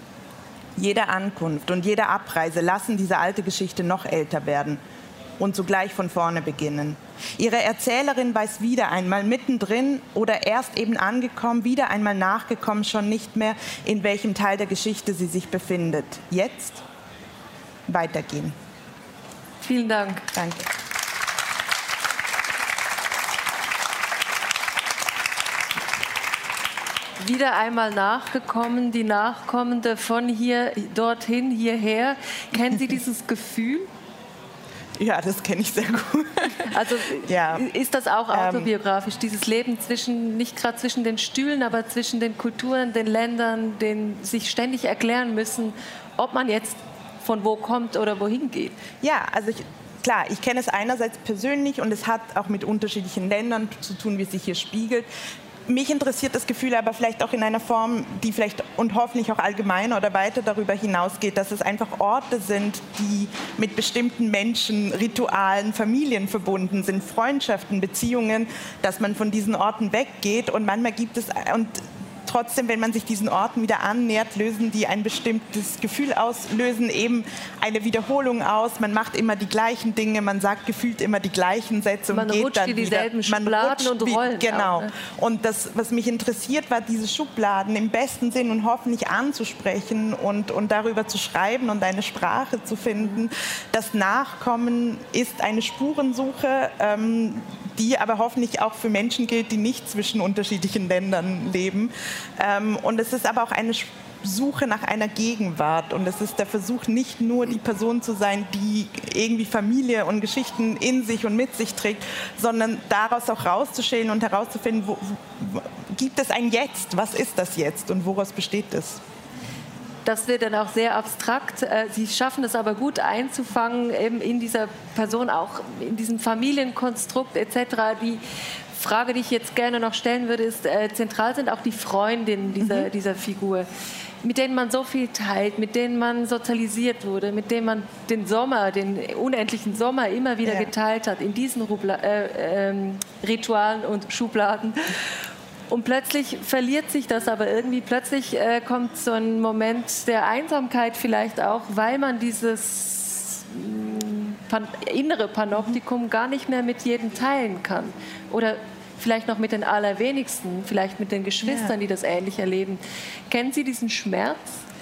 C: Jede Ankunft und jede Abreise lassen diese alte Geschichte noch älter werden und zugleich von vorne beginnen. Ihre Erzählerin weiß wieder einmal mittendrin oder erst eben angekommen, wieder einmal nachgekommen, schon nicht mehr, in welchem Teil der Geschichte sie sich befindet. Jetzt weitergehen.
B: Vielen Dank.
C: Danke.
B: Wieder einmal nachgekommen, die Nachkommende von hier dorthin, hierher. Kennen Sie dieses Gefühl?
C: Ja, das kenne ich sehr gut.
B: Also
C: ja.
B: Ist das auch autobiografisch, dieses Leben zwischen, nicht gerade zwischen den Stühlen, aber zwischen den Kulturen, den Ländern, den sich ständig erklären müssen, ob man jetzt von wo kommt oder wohin geht?
C: Ja, also ich, klar, ich kenne es einerseits persönlich und es hat auch mit unterschiedlichen Ländern zu tun, wie es sich hier spiegelt. Mich interessiert das Gefühl aber vielleicht auch in einer Form, die vielleicht und hoffentlich auch allgemeiner oder weiter darüber hinausgeht, dass es einfach Orte sind, die mit bestimmten Menschen, Ritualen, Familien verbunden sind, Freundschaften, Beziehungen, dass man von diesen Orten weggeht und manchmal gibt es und trotzdem, wenn man sich diesen Orten wieder annähert, lösen die ein bestimmtes Gefühl aus, lösen eben eine Wiederholung aus. Man macht immer die gleichen Dinge, man sagt gefühlt immer die gleichen Sätze und
B: man
C: geht
B: rutscht
C: dann
B: in dieselben
C: wieder. Man
B: Schubladen und Rollen.
C: Genau.
B: Auch, ne?
C: Und das, was mich interessiert, war diese Schubladen im besten Sinn und hoffentlich anzusprechen und, und darüber zu schreiben und eine Sprache zu finden. Das Nachkommen ist eine Spurensuche, ähm, die aber hoffentlich auch für Menschen gilt, die nicht zwischen unterschiedlichen Ländern leben. Ähm, und es ist aber auch eine Suche nach einer Gegenwart. Und es ist der Versuch, nicht nur die Person zu sein, die irgendwie Familie und Geschichten in sich und mit sich trägt, sondern daraus auch rauszuschälen und herauszufinden, wo, wo, wo, gibt es ein Jetzt? Was ist das Jetzt und woraus besteht es?
B: das wird dann auch sehr abstrakt. Äh, Sie schaffen es aber gut einzufangen, eben in dieser Person, auch in diesem Familienkonstrukt et cetera. Die Frage, die ich jetzt gerne noch stellen würde, ist, äh, zentral sind auch die Freundinnen dieser, mhm. dieser Figur, mit denen man so viel teilt, mit denen man sozialisiert wurde, mit denen man den Sommer, den unendlichen Sommer immer wieder ja. geteilt hat, in diesen Rubla äh, äh, Ritualen und Schubladen. Und plötzlich verliert sich das aber irgendwie. Plötzlich äh, kommt so ein Moment der Einsamkeit vielleicht auch, weil man dieses mh, pan innere Panoptikum gar nicht mehr mit jedem teilen kann. Oder vielleicht noch mit den allerwenigsten, vielleicht mit den Geschwistern, ja. die das ähnlich erleben. Kennen Sie diesen Schmerz?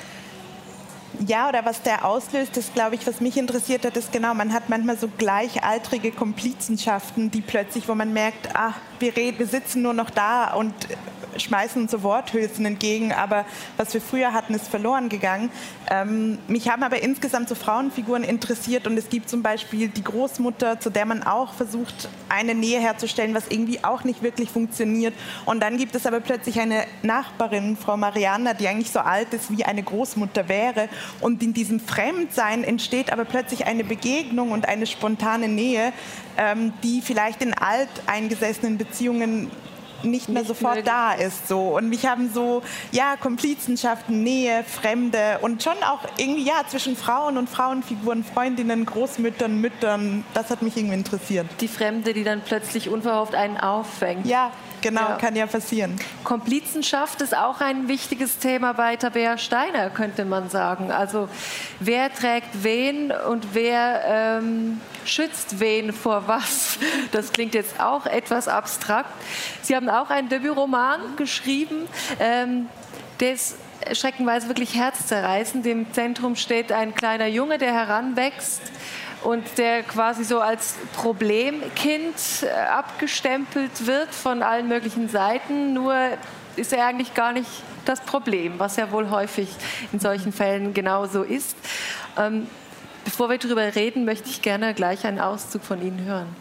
C: Ja, oder was der auslöst, ist, glaube ich, was mich interessiert hat, ist genau, man hat manchmal so gleichaltrige Komplizenschaften, die plötzlich, wo man merkt, ah, wir, reden, wir sitzen nur noch da und schmeißen uns so Worthülsen entgegen, aber was wir früher hatten, ist verloren gegangen. Ähm, mich haben aber insgesamt so Frauenfiguren interessiert und es gibt zum Beispiel die Großmutter, zu der man auch versucht, eine Nähe herzustellen, was irgendwie auch nicht wirklich funktioniert. Und dann gibt es aber plötzlich eine Nachbarin, Frau Marianna, die eigentlich so alt ist, wie eine Großmutter wäre. Und in diesem Fremdsein entsteht aber plötzlich eine Begegnung und eine spontane Nähe, ähm, die vielleicht in alteingesessenen Beziehungen nicht mehr nicht sofort möglich. Da ist. So. Und mich haben so, ja, Komplizenschaften, Nähe, Fremde und schon auch irgendwie, ja, zwischen Frauen und Frauenfiguren, Freundinnen, Großmüttern, Müttern, das hat mich irgendwie interessiert.
B: Die Fremde, die dann plötzlich unverhofft einen auffängt.
C: Ja, genau, ja. kann ja passieren.
B: Komplizenschaft ist auch ein wichtiges Thema bei Tabea Steiner, könnte man sagen. Also wer trägt wen und wer ähm, schützt wen vor was? Das klingt jetzt auch etwas abstrakt. Sie haben auch einen Debütroman geschrieben, ähm, der ist schreckenweise wirklich herzzerreißend. Im Zentrum steht ein kleiner Junge, der heranwächst und der quasi so als Problemkind abgestempelt wird von allen möglichen Seiten. Nur ist er eigentlich gar nicht das Problem, was ja wohl häufig in solchen Fällen genauso ist. Ähm, bevor wir darüber reden, möchte ich gerne gleich einen Auszug von Ihnen hören.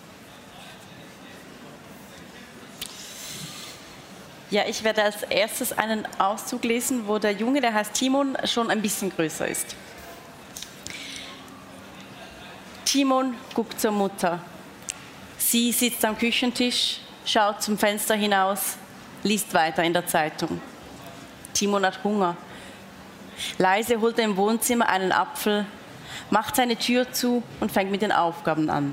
F: Ja, ich werde als erstes einen Auszug lesen, wo der Junge, der heißt Timon, schon ein bisschen größer ist. Timon guckt zur Mutter. Sie sitzt am Küchentisch, schaut zum Fenster hinaus, liest weiter in der Zeitung. Timon hat Hunger. Leise holt er im Wohnzimmer einen Apfel, macht seine Tür zu und fängt mit den Aufgaben an.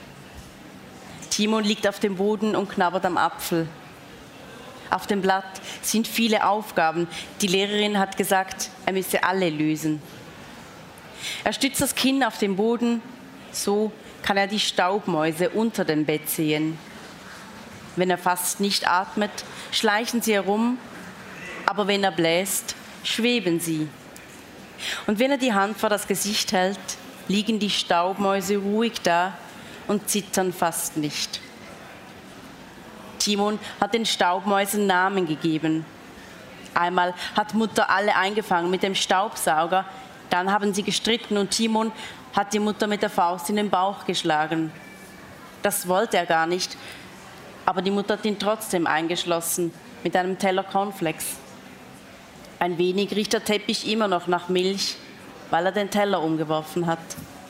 F: Timon liegt auf dem Boden und knabbert am Apfel. Auf dem Blatt sind viele Aufgaben. Die Lehrerin hat gesagt, er müsse alle lösen. Er stützt das Kinn auf den Boden, so kann er die Staubmäuse unter dem Bett sehen. Wenn er fast nicht atmet, schleichen sie herum, aber wenn er bläst, schweben sie. Und wenn er die Hand vor das Gesicht hält, liegen die Staubmäuse ruhig da und zittern fast nicht. Timon hat den Staubmäusen Namen gegeben. Einmal hat Mutter alle eingefangen mit dem Staubsauger, dann haben sie gestritten und Timon hat die Mutter mit der Faust in den Bauch geschlagen. Das wollte er gar nicht, aber die Mutter hat ihn trotzdem eingeschlossen mit einem Teller Cornflakes. Ein wenig riecht der Teppich immer noch nach Milch, weil er den Teller umgeworfen hat.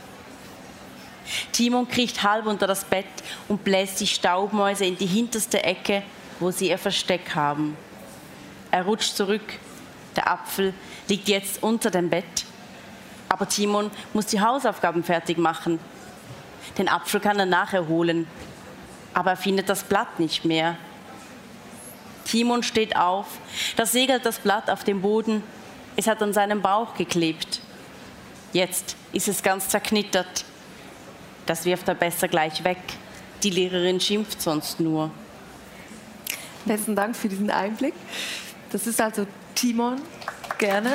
F: Timon kriecht halb unter das Bett und bläst die Staubmäuse in die hinterste Ecke, wo sie ihr Versteck haben. Er rutscht zurück. Der Apfel liegt jetzt unter dem Bett. Aber Timon muss die Hausaufgaben fertig machen. Den Apfel kann er nachher holen, aber er findet das Blatt nicht mehr. Timon steht auf, da segelt das Blatt auf dem Boden. Es hat an seinem Bauch geklebt. Jetzt ist es ganz zerknittert. Das wirft er besser gleich weg. Die Lehrerin schimpft sonst nur.
B: Besten Dank für diesen Einblick. Das ist also Timon. Gerne.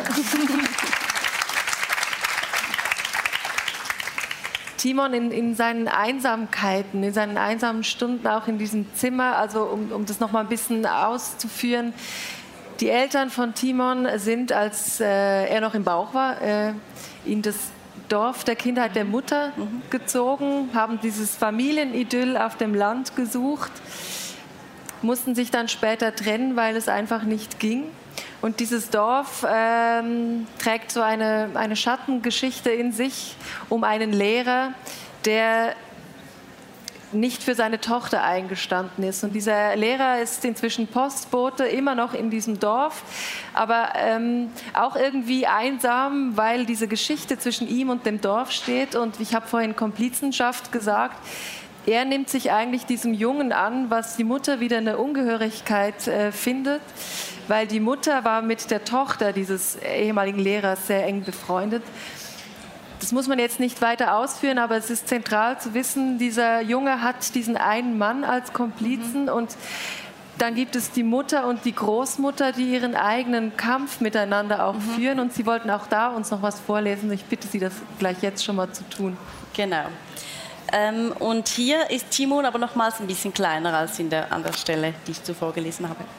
B: Timon in, in seinen Einsamkeiten, in seinen einsamen Stunden, auch in diesem Zimmer, also um, um das noch mal ein bisschen auszuführen. Die Eltern von Timon sind, als äh, er noch im Bauch war, äh, in das Dorf der Kindheit der Mutter gezogen, haben dieses Familienidyll auf dem Land gesucht. mussten sich dann später trennen, weil es einfach nicht ging. Und dieses Dorf ähm, trägt so eine, eine Schattengeschichte in sich um einen Lehrer, der nicht für seine Tochter eingestanden ist. Und dieser Lehrer ist inzwischen Postbote, immer noch in diesem Dorf, aber ähm, auch irgendwie einsam, weil diese Geschichte zwischen ihm und dem Dorf steht. Und ich habe vorhin Komplizenschaft gesagt. Er nimmt sich eigentlich diesem Jungen an, was die Mutter wieder eine Ungehörigkeit äh, findet, weil die Mutter war mit der Tochter dieses ehemaligen Lehrers sehr eng befreundet. Das muss man jetzt nicht weiter ausführen, aber es ist zentral zu wissen, dieser Junge hat diesen einen Mann als Komplizen mhm. und dann gibt es die Mutter und die Großmutter, die ihren eigenen Kampf miteinander auch mhm. führen, und Sie wollten auch da uns noch was vorlesen. Ich bitte Sie, das gleich jetzt schon mal zu tun.
F: Genau. Ähm, und hier ist Timon aber nochmals ein bisschen kleiner als in der, an der Stelle, die ich zuvor gelesen habe.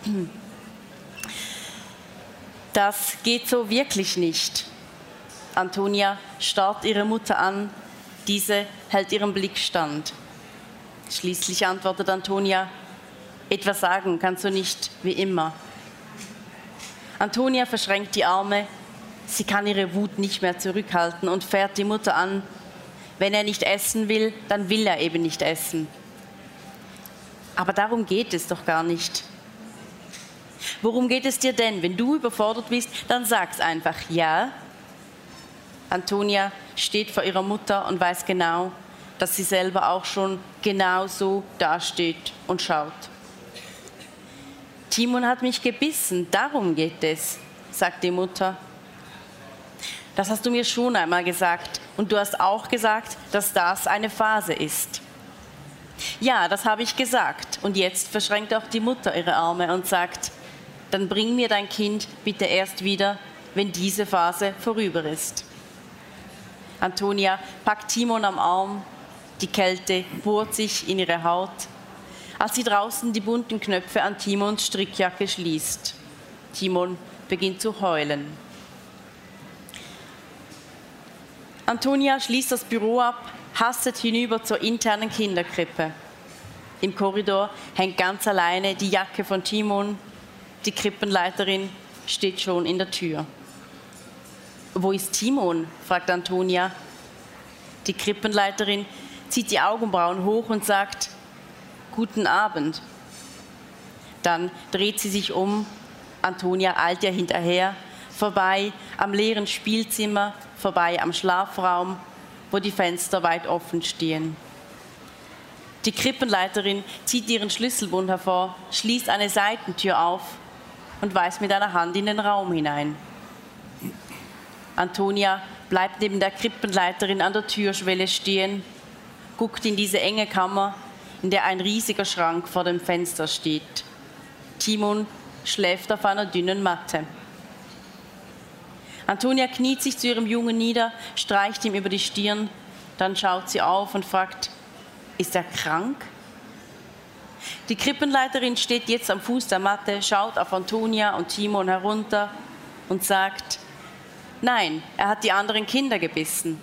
F: Das geht so wirklich nicht. Antonia starrt ihre Mutter an, diese hält ihren Blick stand. Schließlich antwortet Antonia: Etwas sagen kannst du nicht, wie immer. Antonia verschränkt die Arme, sie kann ihre Wut nicht mehr zurückhalten und fährt die Mutter an. Wenn er nicht essen will, dann will er eben nicht essen. Aber darum geht es doch gar nicht. Worum geht es dir denn? Wenn du überfordert bist, dann sag's einfach ja. Antonia steht vor ihrer Mutter und weiß genau, dass sie selber auch schon genau so dasteht und schaut. Timon hat mich gebissen, darum geht es, sagt die Mutter. Das hast du mir schon einmal gesagt und du hast auch gesagt, dass das eine Phase ist. Ja, das habe ich gesagt und jetzt verschränkt auch die Mutter ihre Arme und sagt: Dann bring mir dein Kind bitte erst wieder, wenn diese Phase vorüber ist. Antonia packt Timon am Arm, die Kälte bohrt sich in ihre Haut, als sie draußen die bunten Knöpfe an Timons Strickjacke schließt. Timon beginnt zu heulen. Antonia schließt das Büro ab, hastet hinüber zur internen Kinderkrippe. Im Korridor hängt ganz alleine die Jacke von Timon. Die Krippenleiterin steht schon in der Tür. Wo ist Timon? Fragt Antonia. Die Krippenleiterin zieht die Augenbrauen hoch und sagt: Guten Abend. Dann dreht sie sich um. Antonia eilt ihr hinterher, vorbei am leeren Spielzimmer, vorbei am Schlafraum, wo die Fenster weit offen stehen. Die Krippenleiterin zieht ihren Schlüsselbund hervor, schließt eine Seitentür auf und weist mit einer Hand in den Raum hinein. Antonia bleibt neben der Krippenleiterin an der Türschwelle stehen, guckt in diese enge Kammer, in der ein riesiger Schrank vor dem Fenster steht. Timon schläft auf einer dünnen Matte. Antonia kniet sich zu ihrem Jungen nieder, streicht ihm über die Stirn, dann schaut sie auf und fragt: Ist er krank? Die Krippenleiterin steht jetzt am Fuß der Matte, schaut auf Antonia und Timon herunter und sagt: Nein, er hat die anderen Kinder gebissen.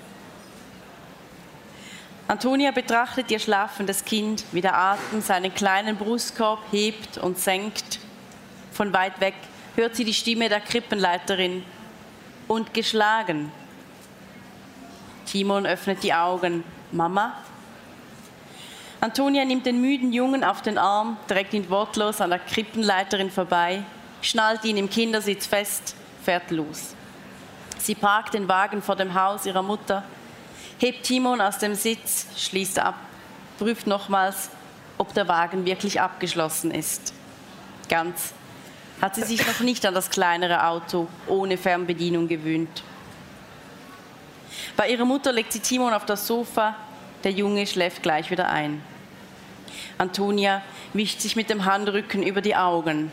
F: Antonia betrachtet ihr schlafendes Kind, wie der Atem seinen kleinen Brustkorb hebt und senkt. Von weit weg hört sie die Stimme der Krippenleiterin: Und geschlagen. Timon öffnet die Augen. Mama? Antonia nimmt den müden Jungen auf den Arm, trägt ihn wortlos an der Krippenleiterin vorbei, schnallt ihn im Kindersitz fest, fährt los. Sie parkt den Wagen vor dem Haus ihrer Mutter, hebt Timon aus dem Sitz, schließt ab, prüft nochmals, ob der Wagen wirklich abgeschlossen ist. Ganz hat sie sich noch nicht an das kleinere Auto ohne Fernbedienung gewöhnt. Bei ihrer Mutter legt sie Timon auf das Sofa, der Junge schläft gleich wieder ein. Antonia wischt sich mit dem Handrücken über die Augen.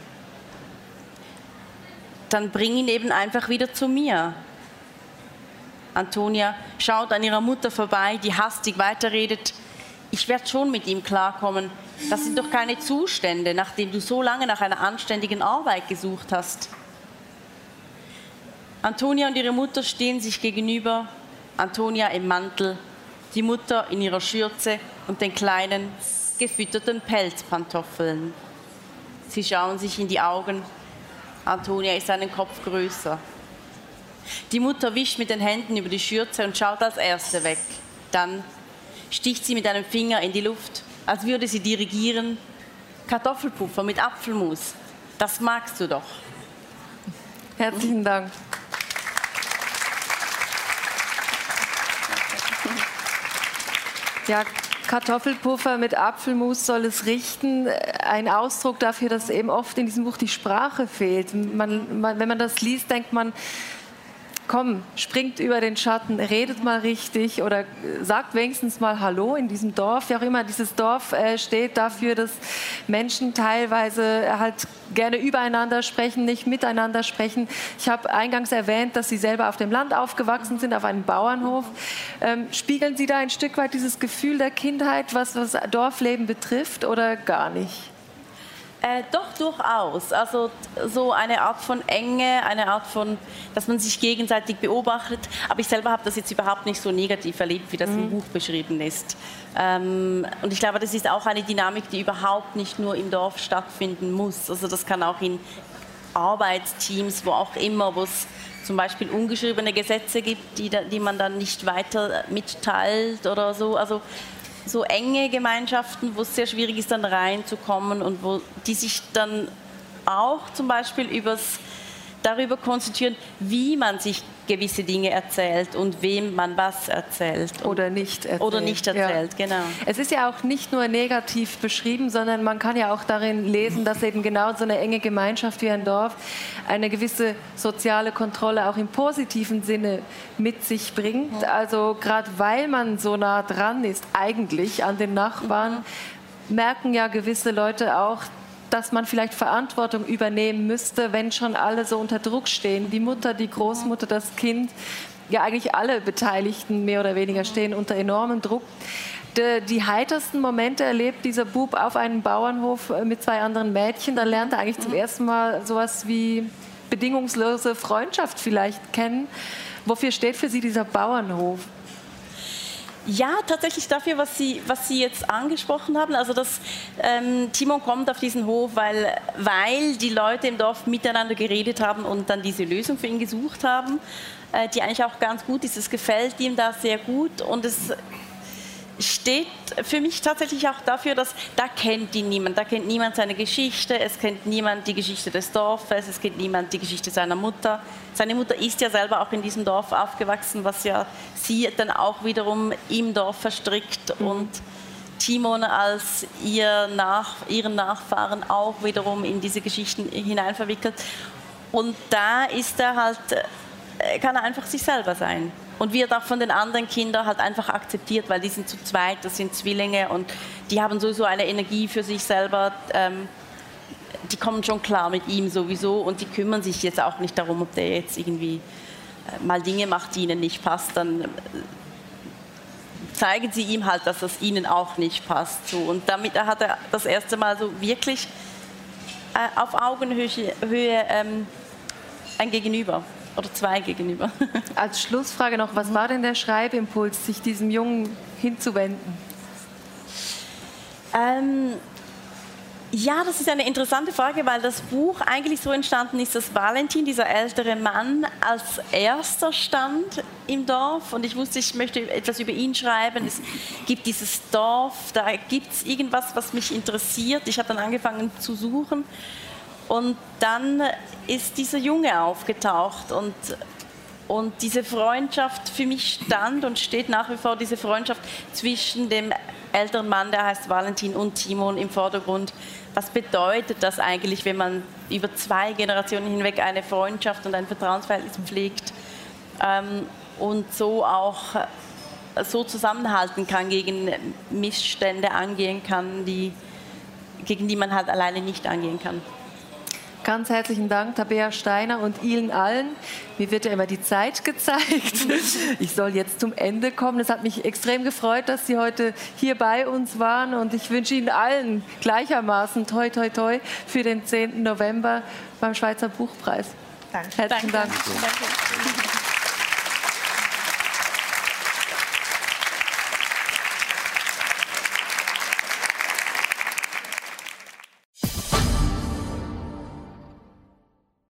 F: Dann bring ihn eben einfach wieder zu mir. Antonia schaut an ihrer Mutter vorbei, die hastig weiterredet. Ich werde schon mit ihm klarkommen. Das sind doch keine Zustände, nachdem du so lange nach einer anständigen Arbeit gesucht hast. Antonia und ihre Mutter stehen sich gegenüber. Antonia im Mantel, die Mutter in ihrer Schürze und den kleinen, gefütterten Pelzpantoffeln. Sie schauen sich in die Augen. Antonia ist einen Kopf größer. Die Mutter wischt mit den Händen über die Schürze und schaut als Erste weg. Dann sticht sie mit einem Finger in die Luft, als würde sie dirigieren. Kartoffelpuffer mit Apfelmus, das magst du doch.
B: Herzlichen Dank. Ja, Kartoffelpuffer mit Apfelmus soll es richten. Ein Ausdruck dafür, dass eben oft in diesem Buch die Sprache fehlt. Man, man, wenn man das liest, denkt man, komm, springt über den Schatten, redet mal richtig oder sagt wenigstens mal Hallo in diesem Dorf. Wie auch immer, dieses Dorf äh, steht dafür, dass Menschen teilweise halt gerne übereinander sprechen, nicht miteinander sprechen. Ich habe eingangs erwähnt, dass Sie selber auf dem Land aufgewachsen sind, auf einem Bauernhof. Ähm, spiegeln Sie da ein Stück weit dieses Gefühl der Kindheit, was das Dorfleben betrifft, oder gar nicht?
F: Äh, doch, durchaus. Also so eine Art von Enge, eine Art von, dass man sich gegenseitig beobachtet. Aber ich selber habe das jetzt überhaupt nicht so negativ erlebt, wie das mhm. im Buch beschrieben ist. Ähm, und ich glaube, das ist auch eine Dynamik, die überhaupt nicht nur im Dorf stattfinden muss. Also das kann auch in Arbeitsteams, wo auch immer, wo es zum Beispiel ungeschriebene Gesetze gibt, die, die man dann nicht weiter mitteilt oder so. Also so enge Gemeinschaften, wo es sehr schwierig ist, dann reinzukommen und wo die sich dann auch zum Beispiel übers, darüber konstituieren, wie man sich gewisse Dinge erzählt und wem man was erzählt.
B: Oder nicht erzählt.
F: Oder nicht erzählt,
B: ja.
F: Genau.
B: Es ist ja auch nicht nur negativ beschrieben, sondern man kann ja auch darin lesen, dass eben genau so eine enge Gemeinschaft wie ein Dorf eine gewisse soziale Kontrolle auch im positiven Sinne mit sich bringt. Also gerade weil man so nah dran ist, eigentlich an den Nachbarn, mhm. merken ja gewisse Leute auch, dass man vielleicht Verantwortung übernehmen müsste, wenn schon alle so unter Druck stehen. Die Mutter, die Großmutter, das Kind, ja eigentlich alle Beteiligten mehr oder weniger stehen unter enormem Druck. Die, die heitersten Momente erlebt dieser Bub auf einem Bauernhof mit zwei anderen Mädchen. Da lernt er eigentlich zum ersten Mal sowas wie bedingungslose Freundschaft vielleicht kennen. Wofür steht für Sie dieser Bauernhof?
F: Ja, tatsächlich dafür, was Sie, was Sie jetzt angesprochen haben. Also das, ähm, Timon kommt auf diesen Hof, weil, weil die Leute im Dorf miteinander geredet haben und dann diese Lösung für ihn gesucht haben, äh, die eigentlich auch ganz gut ist. Es gefällt ihm da sehr gut und es steht für mich tatsächlich auch dafür, dass da kennt ihn niemand. Da kennt niemand seine Geschichte, es kennt niemand die Geschichte des Dorfes, es kennt niemand die Geschichte seiner Mutter. Seine Mutter ist ja selber auch in diesem Dorf aufgewachsen, was ja sie dann auch wiederum im Dorf verstrickt mhm. und Timon als ihr Nach, ihren Nachfahren auch wiederum in diese Geschichten hineinverwickelt. Und da ist er halt, kann er einfach sich selber sein. Und wird auch von den anderen Kindern halt einfach akzeptiert, weil die sind zu zweit, das sind Zwillinge und die haben sowieso eine Energie für sich selber. Ähm, die kommen schon klar mit ihm sowieso und die kümmern sich jetzt auch nicht darum, ob der jetzt irgendwie äh, mal Dinge macht, die ihnen nicht passt. Dann äh, zeigen sie ihm halt, dass das ihnen auch nicht passt. So. Und damit hat er das erste Mal so wirklich äh, auf Augenhöhe Höhe, ähm, ein Gegenüber. Oder zwei gegenüber.
B: Als Schlussfrage noch, was war denn der Schreibimpuls, sich diesem Jungen hinzuwenden?
F: Ähm, ja, das ist eine interessante Frage, weil das Buch eigentlich so entstanden ist, dass Valentin, dieser ältere Mann, als erster stand im Dorf. Und ich wusste, ich möchte etwas über ihn schreiben. Es gibt dieses Dorf, da gibt es irgendwas, was mich interessiert. Ich habe dann angefangen zu suchen. Und dann ist dieser Junge aufgetaucht und, und diese Freundschaft für mich stand und steht nach wie vor, diese Freundschaft zwischen dem älteren Mann, der heißt Valentin, und Timon im Vordergrund. Was bedeutet das eigentlich, wenn man über zwei Generationen hinweg eine Freundschaft und ein Vertrauensverhältnis pflegt ähm, und so auch so zusammenhalten kann, gegen Missstände angehen kann, die, gegen die man halt alleine nicht angehen kann.
B: Ganz herzlichen Dank, Tabea Steiner und Ihnen allen. Mir wird ja immer die Zeit gezeigt. Ich soll jetzt zum Ende kommen. Es hat mich extrem gefreut, dass Sie heute hier bei uns waren. Und ich wünsche Ihnen allen gleichermaßen toi, toi, toi für den zehnten November beim Schweizer Buchpreis.
C: Danke.
B: Herzlichen
F: Danke.
B: Dank.
F: Danke.